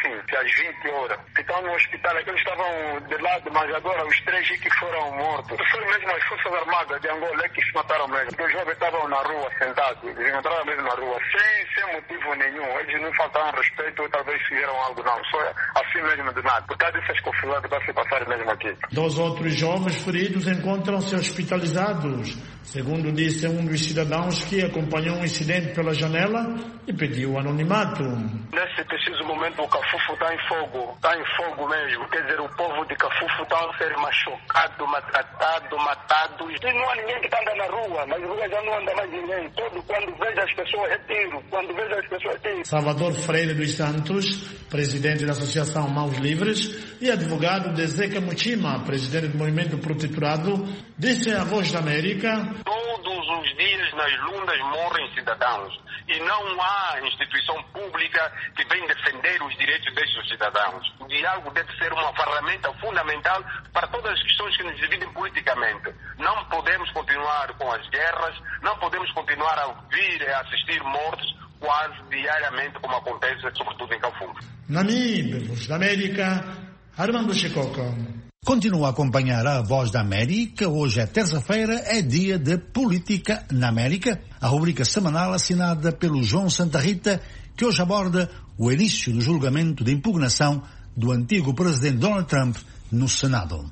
assim, às 20 horas, que estão no hospital, aqueles estavam de lado, mas agora os 3 que foram mortos. Foi mesmo as Forças Armadas de Angola que se mataram mesmo. Porque os jovens estavam na rua sentados, eles encontraram mesmo na rua, sem motivo nenhum. Eles não faltaram respeito ou talvez fizeram algo, não. Só assim mesmo de nada. Por causa dessas confusões que está se passar mesmo aqui. 2 outros jovens feridos encontram-se hospitalizados, segundo disse um dos cidadãos que acompanhou o incidente pela janela e pediu anonimato. Nesse preciso momento o Cafufo está em fogo mesmo. Quer dizer, o povo de Cafufo está a ser machucado, maltratado, matado. E não há ninguém que está andando na rua, nas ruas já não anda mais ninguém. Quando vejo as pessoas, retiro. Salvador Freire dos Santos, presidente da Associação Mãos Livres, e advogado de Zeca Muchima, presidente do Movimento Protetorado, disse à Voz da América: todos os dias nas lutas morrem cidadãos e não há instituição pública que vem defender os direitos desses cidadãos. O diálogo deve ser uma ferramenta fundamental para todas as questões que nos dividem politicamente. Não podemos continuar com as guerras, não podemos continuar a ouvir e assistir mortes quase diariamente, como acontece sobretudo em Cafufo. Namíbia, Voz da América, Armando Chicoco. Continua a acompanhar a Voz da América. Hoje é terça-feira, é dia de Política na América, a rubrica semanal assinada pelo João Santa Rita, que hoje aborda o início do julgamento de impugnação do antigo presidente Donald Trump no Senado.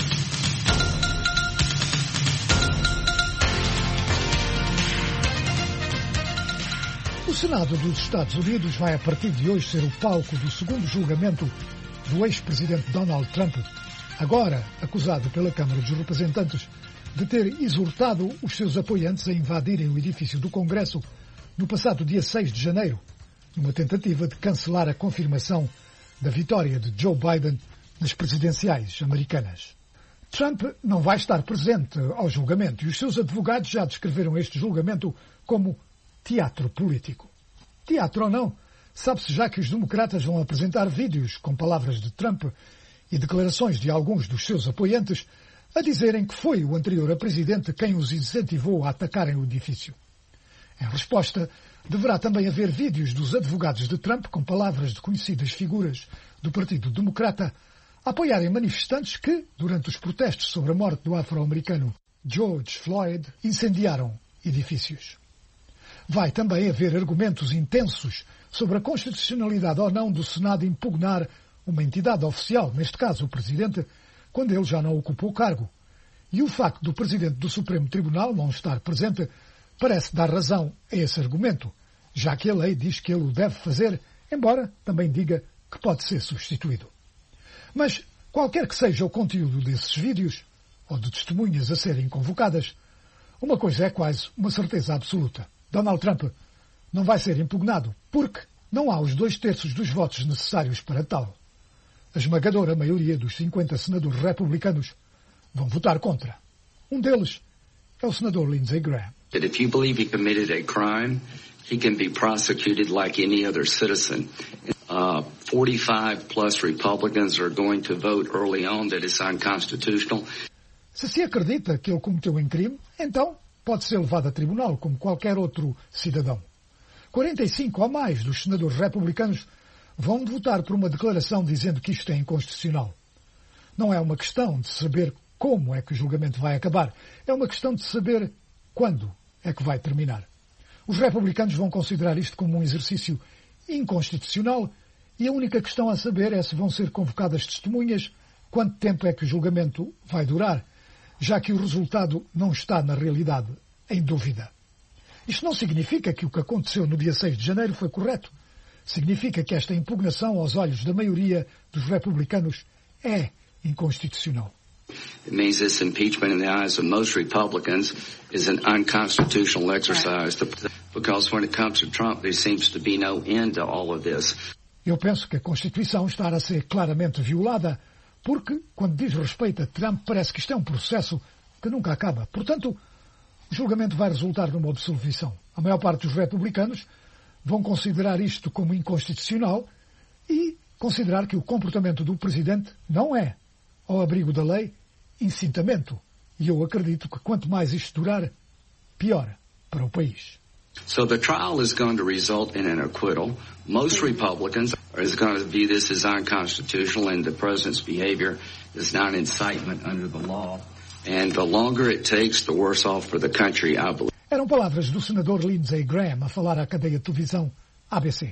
O Senado dos Estados Unidos vai a partir de hoje ser o palco do segundo julgamento do ex-presidente Donald Trump, agora acusado pela Câmara dos Representantes de ter exortado os seus apoiantes a invadirem o edifício do Congresso no passado dia 6 de janeiro, numa tentativa de cancelar a confirmação da vitória de Joe Biden nas presidenciais americanas. Trump não vai estar presente ao julgamento e os seus advogados já descreveram este julgamento como teatro político. Teatro ou não, sabe-se já que os democratas vão apresentar vídeos com palavras de Trump e declarações de alguns dos seus apoiantes a dizerem que foi o anterior a presidente quem os incentivou a atacarem o edifício. Em resposta, deverá também haver vídeos dos advogados de Trump com palavras de conhecidas figuras do Partido Democrata a apoiarem manifestantes que, durante os protestos sobre a morte do afro-americano George Floyd, incendiaram edifícios. Vai também haver argumentos intensos sobre a constitucionalidade ou não do Senado impugnar uma entidade oficial, neste caso o Presidente, quando ele já não ocupou o cargo. E o facto do Presidente do Supremo Tribunal não estar presente parece dar razão a esse argumento, já que a lei diz que ele o deve fazer, embora também diga que pode ser substituído. Mas, qualquer que seja o conteúdo desses vídeos, ou de testemunhas a serem convocadas, uma coisa é quase uma certeza absoluta. Donald Trump não vai ser impugnado, porque não há os 2/3 dos votos necessários para tal. A esmagadora maioria dos 50 senadores republicanos vão votar contra. Um deles é o senador Lindsey Graham. That if you believe he committed a crime, he can be prosecuted like any other citizen. 45 plus Republicans are going to vote early on that it's unconstitutional. Se acredita que ele cometeu um crime, então pode ser levado a tribunal como qualquer outro cidadão. 45 ou mais dos senadores republicanos vão votar por uma declaração dizendo que isto é inconstitucional. Não é uma questão de saber como é que o julgamento vai acabar, é uma questão de saber quando é que vai terminar. Os republicanos vão considerar isto como um exercício inconstitucional e a única questão a saber é se vão ser convocadas testemunhas, quanto tempo é que o julgamento vai durar, já que o resultado não está, na realidade, em dúvida. Isto não significa que o que aconteceu no dia 6 de janeiro foi correto. Significa que esta impugnação, aos olhos da maioria dos republicanos, é inconstitucional. It means this impeachment in the eyes of most Republicans is an unconstitutional exercise because when it comes to Trump, there seems to be no end to all of this. Eu penso que a Constituição está a ser claramente violada porque, quando diz respeito a Trump, parece que isto é um processo que nunca acaba. Portanto, o julgamento vai resultar numa absolvição. A maior parte dos republicanos vão considerar isto como inconstitucional e considerar que o comportamento do Presidente não é, ao abrigo da lei, incitamento. E eu acredito que quanto mais isto durar, pior para o país. So the trial is going to result in an acquittal. Most Republicans are going to view this as unconstitutional, and the president's behavior is not incitement under the law. And the longer it takes, the worse off for the country, I believe. Eram palavras do senador Lindsey Graham a falar à cadeia de televisão ABC.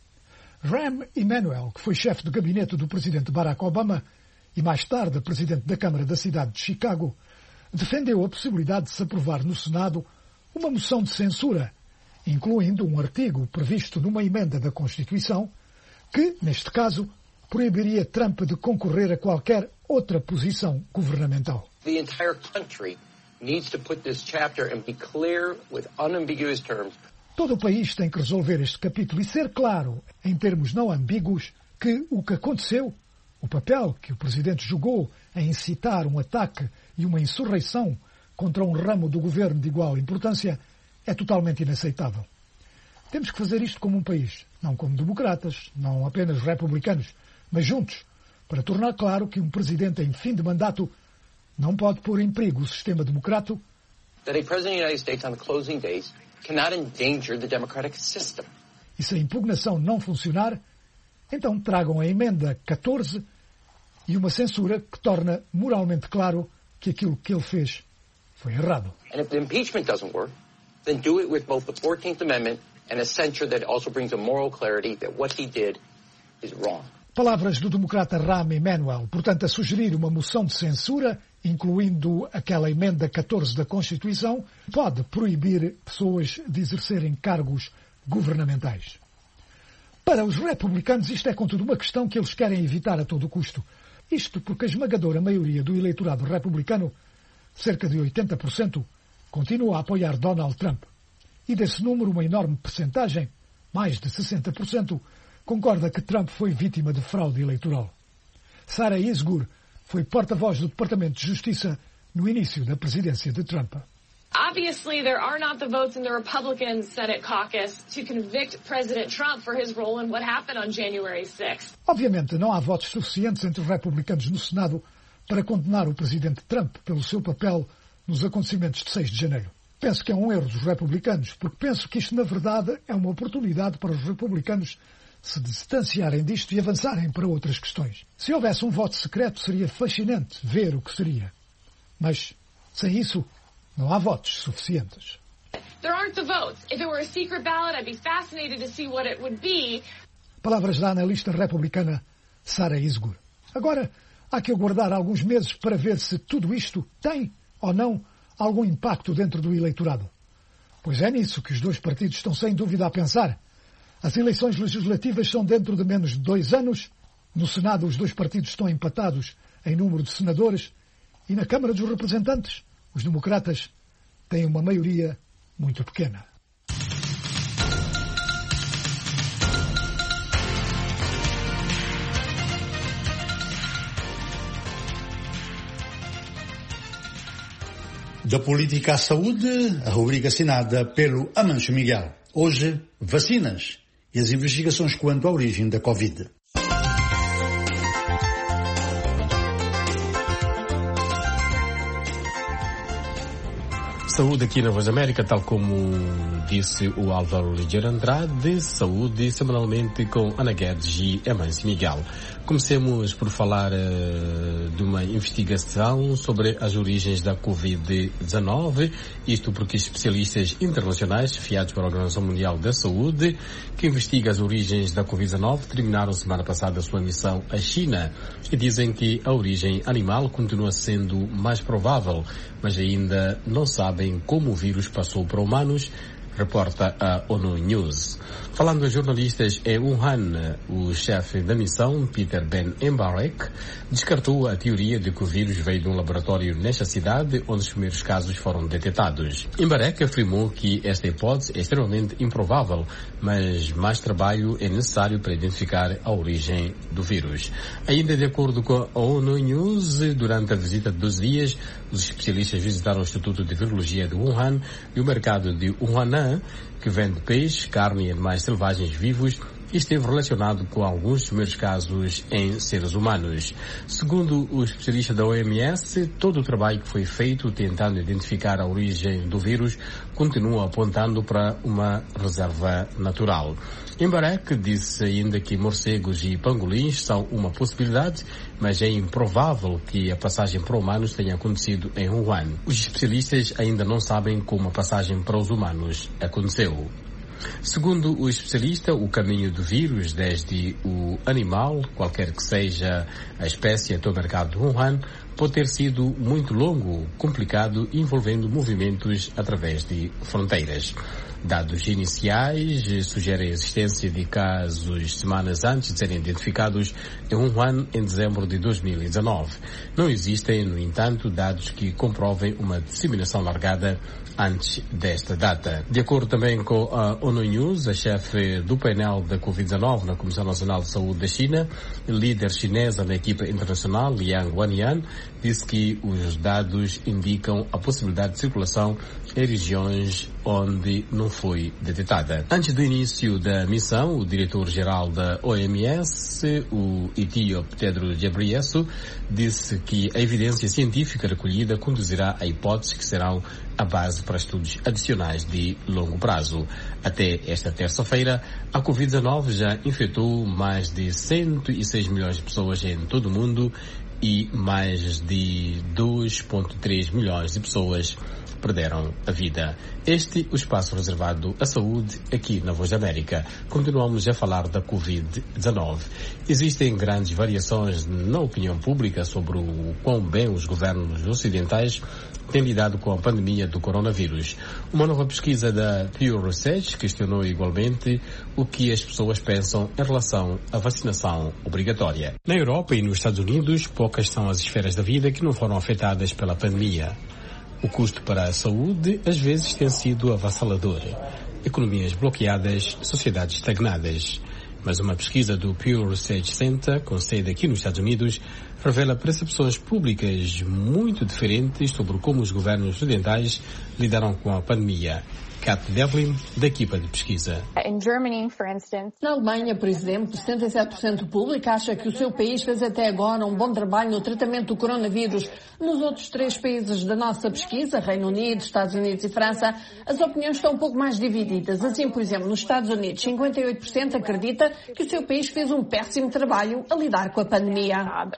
Rahm Emanuel, que foi chefe de gabinete do presidente Barack Obama e mais tarde presidente da Câmara da cidade de Chicago, defendeu a possibilidade de se aprovar no Senado uma moção de censura, incluindo um artigo previsto numa emenda da Constituição que, neste caso, proibiria Trump de concorrer a qualquer outra posição governamental. The entire country needs to put this chapter and be clear with unambiguous terms. Todo o país tem que resolver este capítulo e ser claro, em termos não ambíguos, que o que aconteceu, o papel que o presidente jogou em incitar um ataque e uma insurreição contra um ramo do governo de igual importância, é totalmente inaceitável. Temos que fazer isto como um país, não como democratas, não apenas republicanos, mas juntos, para tornar claro que um presidente em fim de mandato não pode pôr em perigo o sistema democrático. That a president of the United States on the closing days cannot endanger the democratic system. E se a impugnação não funcionar, então tragam a emenda 14 e uma censura que torna moralmente claro que aquilo que ele fez foi errado. And if the impeachment doesn't work, then do it with both the 14th Amendment and a censure that also brings a moral clarity that what he did is wrong. Palavras do democrata Rahm Emanuel, portanto, a sugerir uma moção de censura, incluindo aquela emenda 14 da Constituição, pode proibir pessoas de exercerem cargos governamentais. Para os republicanos, isto é, contudo, uma questão que eles querem evitar a todo custo. Isto porque a esmagadora maioria do eleitorado republicano, cerca de 80%, continua a apoiar Donald Trump. E desse número, uma enorme percentagem, mais de 60%, concorda que Trump foi vítima de fraude eleitoral. Sarah Isgur foi porta-voz do Departamento de Justiça no início da presidência de Trump. Obviously, there are not the votes in the Republican Senate caucus to convict President Trump for his role in what happened on January 6th. Obviamente, não há votos suficientes entre os republicanos no Senado para condenar o presidente Trump pelo seu papel nos acontecimentos de 6 de janeiro. Penso que é um erro dos republicanos, porque penso que isto, na verdade, é uma oportunidade para os republicanos se distanciarem disto e avançarem para outras questões. Se houvesse um voto secreto, seria fascinante ver o que seria. Mas, sem isso, não há votos suficientes. There aren't the votes. If it were a secret ballot, I'd be fascinated to see what it would be. Palavras da analista republicana Sarah Isgur. Agora, há que aguardar alguns meses para ver se tudo isto tem, ou não, algum impacto dentro do eleitorado. Pois é nisso que os dois partidos estão sem dúvida a pensar. As eleições legislativas são dentro de menos de 2 anos. No Senado, os dois partidos estão empatados em número de senadores. E na Câmara dos Representantes, os democratas têm uma maioria muito pequena. Da política à saúde, a rubrica assinada pelo Amancio Miguel. Hoje, vacinas e as investigações quanto à origem da Covid. Saúde aqui na Voz da América, tal como disse o Álvaro Ligeiro Andrade, saúde semanalmente com Ana Guedes e Amancio Miguel. Comecemos por falar de uma investigação sobre as origens da Covid-19, isto porque especialistas internacionais, fiados pela Organização Mundial da Saúde, que investiga as origens da Covid-19, terminaram semana passada a sua missão à China e dizem que a origem animal continua sendo mais provável, mas ainda não sabem como o vírus passou para humanos, reporta a ONU News. Falando a jornalistas em Wuhan, o chefe da missão, Peter Ben Embarek, descartou a teoria de que o vírus veio de um laboratório nesta cidade onde os primeiros casos foram detectados. Embarek afirmou que esta hipótese é extremamente improvável, mas mais trabalho é necessário para identificar a origem do vírus. Ainda de acordo com a ONU News, durante a visita de 12 dias, os especialistas visitaram o Instituto de Virologia de Wuhan e o mercado de Wuhan, que vende peixe, carne e animais selvagens vivos, e esteve relacionado com alguns dos primeiros casos em seres humanos. Segundo o especialista da OMS, todo o trabalho que foi feito tentando identificar a origem do vírus continua apontando para uma reserva natural. Embarek disse ainda que morcegos e pangolins são uma possibilidade, mas é improvável que a passagem para humanos tenha acontecido em Wuhan. Os especialistas ainda não sabem como a passagem para os humanos aconteceu. Segundo o especialista, o caminho do vírus desde o animal, qualquer que seja a espécie, até o mercado de Wuhan, pode ter sido muito longo, complicado, envolvendo movimentos através de fronteiras. Dados iniciais sugerem a existência de casos semanas antes de serem identificados em Wuhan em dezembro de 2019. Não existem, no entanto, dados que comprovem uma disseminação largada antes desta data. De acordo também com a ONU News, a chefe do painel da Covid-19 na Comissão Nacional de Saúde da China, líder chinesa na equipa internacional, Liang Wannian, disse que os dados indicam a possibilidade de circulação em regiões onde não foi detectada. Antes do início da missão, o diretor-geral da OMS, o etíope Tedros Ghebreyesus, disse que a evidência científica recolhida conduzirá a hipóteses que serão a base para estudos adicionais de longo prazo. Até esta terça-feira, a Covid-19 já infectou mais de 106 milhões de pessoas em todo o mundo e mais de 2,3 milhões de pessoas perderam a vida. Este é o espaço reservado à saúde aqui na Voz da América. Continuamos a falar da Covid-19. Existem grandes variações na opinião pública sobre o quão bem os governos ocidentais têm lidado com a pandemia do coronavírus. Uma nova pesquisa da Pew Research questionou igualmente o que as pessoas pensam em relação à vacinação obrigatória. Na Europa e nos Estados Unidos, poucas são as esferas da vida que não foram afetadas pela pandemia. O custo para a saúde às vezes tem sido avassalador. Economias bloqueadas, sociedades estagnadas. Mas uma pesquisa do Pew Research Center, com sede aqui nos Estados Unidos, revela percepções públicas muito diferentes sobre como os governos ocidentais lidaram com a pandemia. Kat Devlin, da equipa de pesquisa. Na Alemanha, por exemplo, 67% do público acha que o seu país fez até agora um bom trabalho no tratamento do coronavírus. Nos outros 3 países da nossa pesquisa, Reino Unido, Estados Unidos e França, as opiniões estão um pouco mais divididas. Assim, por exemplo, nos Estados Unidos, 58% acredita que o seu país fez um péssimo trabalho a lidar com a pandemia.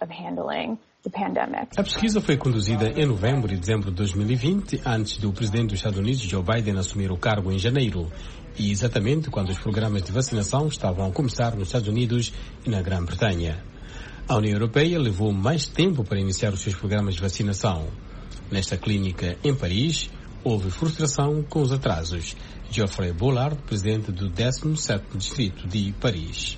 A pesquisa foi conduzida em novembro e dezembro de 2020, antes do presidente dos Estados Unidos, Joe Biden, assumir o cargo em janeiro, e exatamente quando os programas de vacinação estavam a começar nos Estados Unidos e na Grã-Bretanha. A União Europeia levou mais tempo para iniciar os seus programas de vacinação. Nesta clínica em Paris, houve frustração com os atrasos. Geoffrey Bollard, presidente do 17º Distrito de Paris.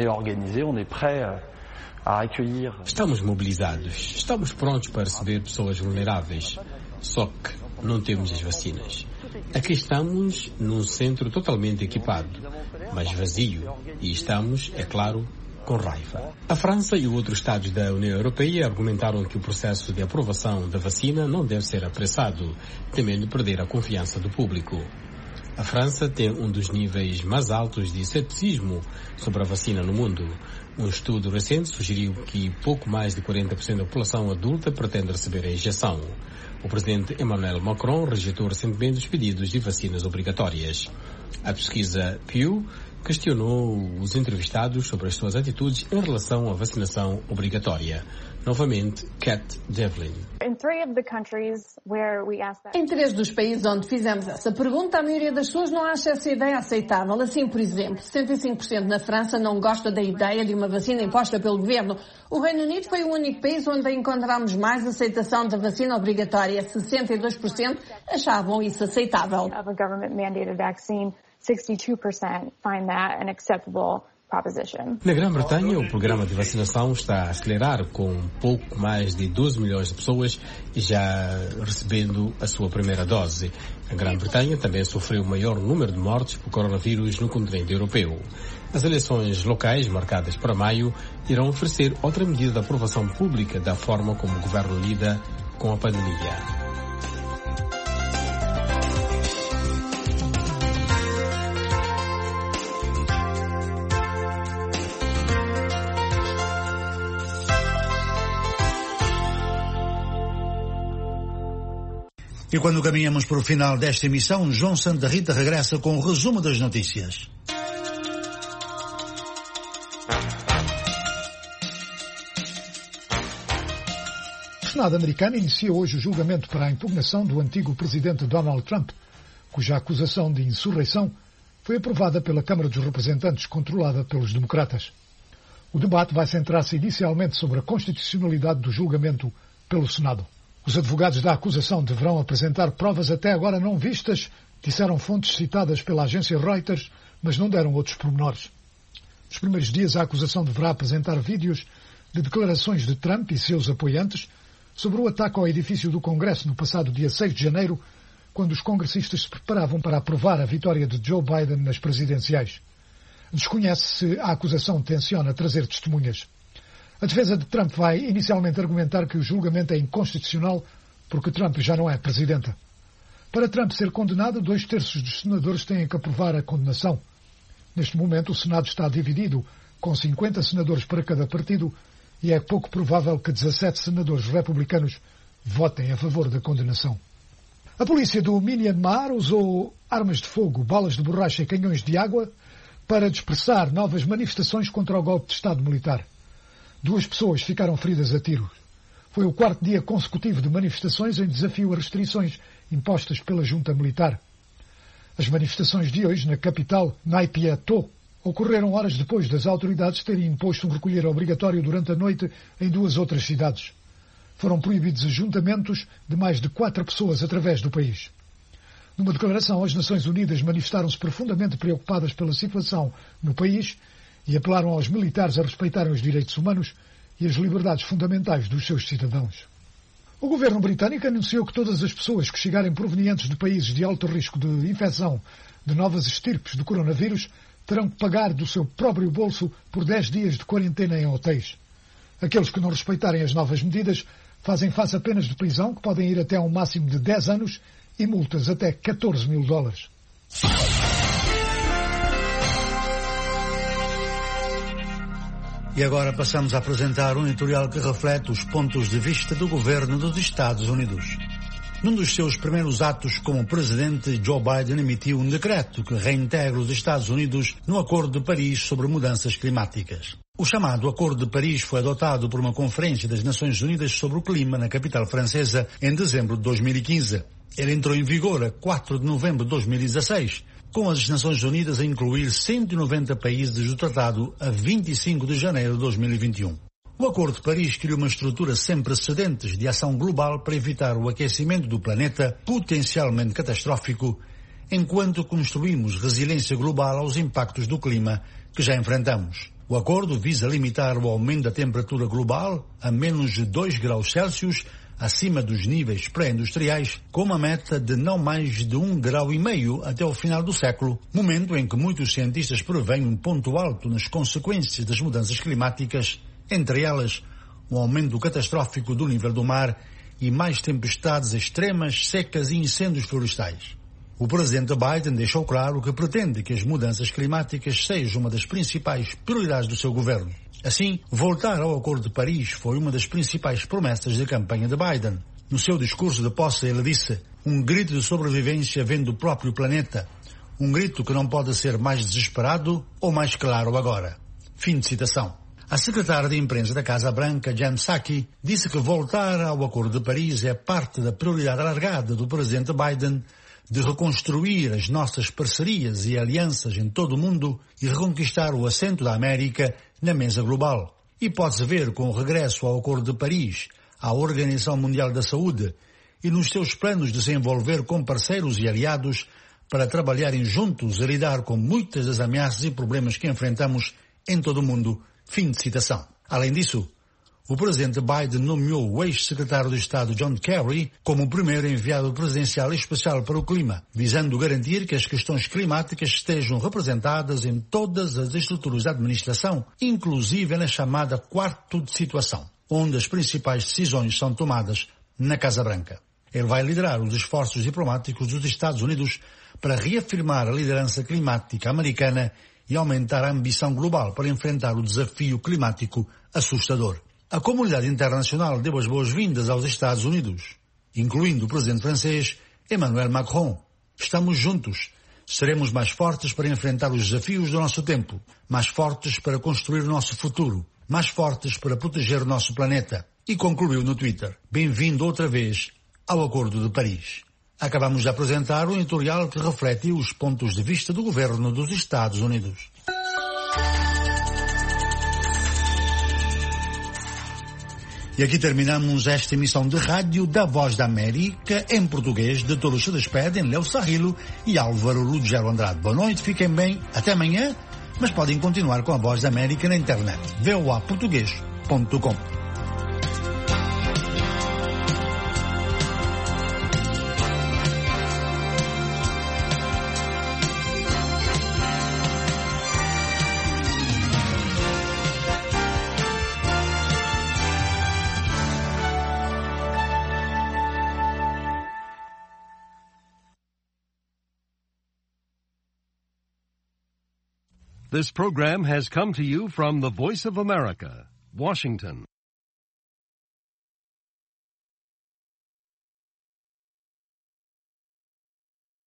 Estamos mobilizados, estamos prontos para receber pessoas vulneráveis, só que não temos as vacinas. Aqui estamos num centro totalmente equipado, mas vazio, e estamos, é claro, com raiva. A França e outros Estados da União Europeia argumentaram que o processo de aprovação da vacina não deve ser apressado, temendo perder a confiança do público. A França tem um dos níveis mais altos de ceticismo sobre a vacina no mundo. Um estudo recente sugeriu que pouco mais de 40% da população adulta pretende receber a injeção. O presidente Emmanuel Macron rejeitou recentemente os pedidos de vacinas obrigatórias. A pesquisa Pew questionou os entrevistados sobre as suas atitudes em relação à vacinação obrigatória. Novamente, Kat Devlin. Em 3 dos países onde fizemos essa pergunta, a maioria das pessoas não acha essa ideia aceitável. Assim, por exemplo, 65% na França não gosta da ideia de uma vacina imposta pelo governo. O Reino Unido foi o único país onde encontramos mais aceitação da vacina obrigatória. 62% achavam isso aceitável. 62% find that an acceptable proposition. Na Grã-Bretanha, o programa de vacinação está a acelerar, com pouco mais de 12 milhões de pessoas já recebendo a sua primeira dose. A Grã-Bretanha também sofreu o maior número de mortes por coronavírus no continente europeu. As eleições locais, marcadas para maio, irão oferecer outra medida de aprovação pública da forma como o governo lida com a pandemia. E quando caminhamos para o final desta emissão, João Santa Rita regressa com o resumo das notícias. O Senado americano inicia hoje o julgamento para a impugnação do antigo presidente Donald Trump, cuja acusação de insurreição foi aprovada pela Câmara dos Representantes, controlada pelos democratas. O debate vai centrar-se inicialmente sobre a constitucionalidade do julgamento pelo Senado. Os advogados da acusação deverão apresentar provas até agora não vistas, disseram fontes citadas pela agência Reuters, mas não deram outros pormenores. Nos primeiros dias, a acusação deverá apresentar vídeos de declarações de Trump e seus apoiantes sobre o ataque ao edifício do Congresso no passado dia 6 de janeiro, quando os congressistas se preparavam para aprovar a vitória de Joe Biden nas presidenciais. Desconhece se a acusação tenciona trazer testemunhas. A defesa de Trump vai inicialmente argumentar que o julgamento é inconstitucional porque Trump já não é presidente. Para Trump ser condenado, 2/3 dos senadores têm que aprovar a condenação. Neste momento, o Senado está dividido, com 50 senadores para cada partido, e é pouco provável que 17 senadores republicanos votem a favor da condenação. A polícia do Myanmar usou armas de fogo, balas de borracha e canhões de água para dispersar novas manifestações contra o golpe de Estado militar. 2 pessoas ficaram feridas a tiros. Foi o 4º dia consecutivo de manifestações em desafio a restrições impostas pela junta militar. As manifestações de hoje na capital, Naypyidaw, ocorreram horas depois das autoridades terem imposto um recolher obrigatório durante a noite em 2 outras cidades. Foram proibidos ajuntamentos de mais de 4 pessoas através do país. Numa declaração, as Nações Unidas manifestaram-se profundamente preocupadas pela situação no país e apelaram aos militares a respeitarem os direitos humanos e as liberdades fundamentais dos seus cidadãos. O governo britânico anunciou que todas as pessoas que chegarem provenientes de países de alto risco de infecção de novas estirpes do coronavírus terão que pagar do seu próprio bolso por 10 dias de quarentena em hotéis. Aqueles que não respeitarem as novas medidas fazem face a penas de prisão que podem ir até a um máximo de 10 anos e multas até $14.000. E agora passamos a apresentar um editorial que reflete os pontos de vista do governo dos Estados Unidos. Num dos seus primeiros atos como presidente, Joe Biden emitiu um decreto que reintegra os Estados Unidos no Acordo de Paris sobre mudanças climáticas. O chamado Acordo de Paris foi adotado por uma conferência das Nações Unidas sobre o clima na capital francesa em dezembro de 2015. Ele entrou em vigor a 4 de novembro de 2016, com as Nações Unidas a incluir 190 países do tratado a 25 de janeiro de 2021. O Acordo de Paris criou uma estrutura sem precedentes de ação global para evitar o aquecimento do planeta, potencialmente catastrófico, enquanto construímos resiliência global aos impactos do clima que já enfrentamos. O acordo visa limitar o aumento da temperatura global a menos de 2 graus Celsius, acima dos níveis pré-industriais, com uma meta de não mais de 1,5 graus até o final do século, momento em que muitos cientistas preveem um ponto alto nas consequências das mudanças climáticas, entre elas o aumento catastrófico do nível do mar e mais tempestades extremas, secas e incêndios florestais. O presidente Biden deixou claro que pretende que as mudanças climáticas sejam uma das principais prioridades do seu governo. Assim, voltar ao Acordo de Paris foi uma das principais promessas da campanha de Biden. No seu discurso de posse, ele disse: "Um grito de sobrevivência vem do próprio planeta. Um grito que não pode ser mais desesperado ou mais claro agora." Fim de citação. A secretária de imprensa da Casa Branca, Jen Psaki, disse que voltar ao Acordo de Paris é parte da prioridade alargada do presidente Biden de reconstruir as nossas parcerias e alianças em todo o mundo e reconquistar o assento da América na mesa global. E pode-se ver com o regresso ao Acordo de Paris, à Organização Mundial da Saúde e nos seus planos de se envolver com parceiros e aliados para trabalharem juntos a lidar com muitas das ameaças e problemas que enfrentamos em todo o mundo. Fim de citação. Além disso, o presidente Biden nomeou o ex-secretário de Estado John Kerry como o primeiro enviado presidencial especial para o clima, visando garantir que as questões climáticas estejam representadas em todas as estruturas da administração, inclusive na chamada quarto de situação, onde as principais decisões são tomadas na Casa Branca. Ele vai liderar os esforços diplomáticos dos Estados Unidos para reafirmar a liderança climática americana e aumentar a ambição global para enfrentar o desafio climático assustador. A comunidade internacional deu as boas-vindas aos Estados Unidos incluindo o presidente francês Emmanuel Macron. Estamos juntos. Seremos mais fortes para enfrentar os desafios do nosso tempo, mais fortes para construir o nosso futuro, mais fortes para proteger o nosso planeta. E concluiu no Twitter: bem-vindo outra vez ao Acordo de Paris. Acabamos de apresentar um editorial que reflete os pontos de vista do governo dos Estados Unidos. E aqui terminamos esta emissão de rádio da Voz da América, em português, de todos se despedem, Léo Sarrilo e Álvaro Lugero Andrade. Boa noite, fiquem bem, até amanhã, mas podem continuar com a Voz da América na internet, voaportugues.com. This program has come to you from the Voice of America, Washington.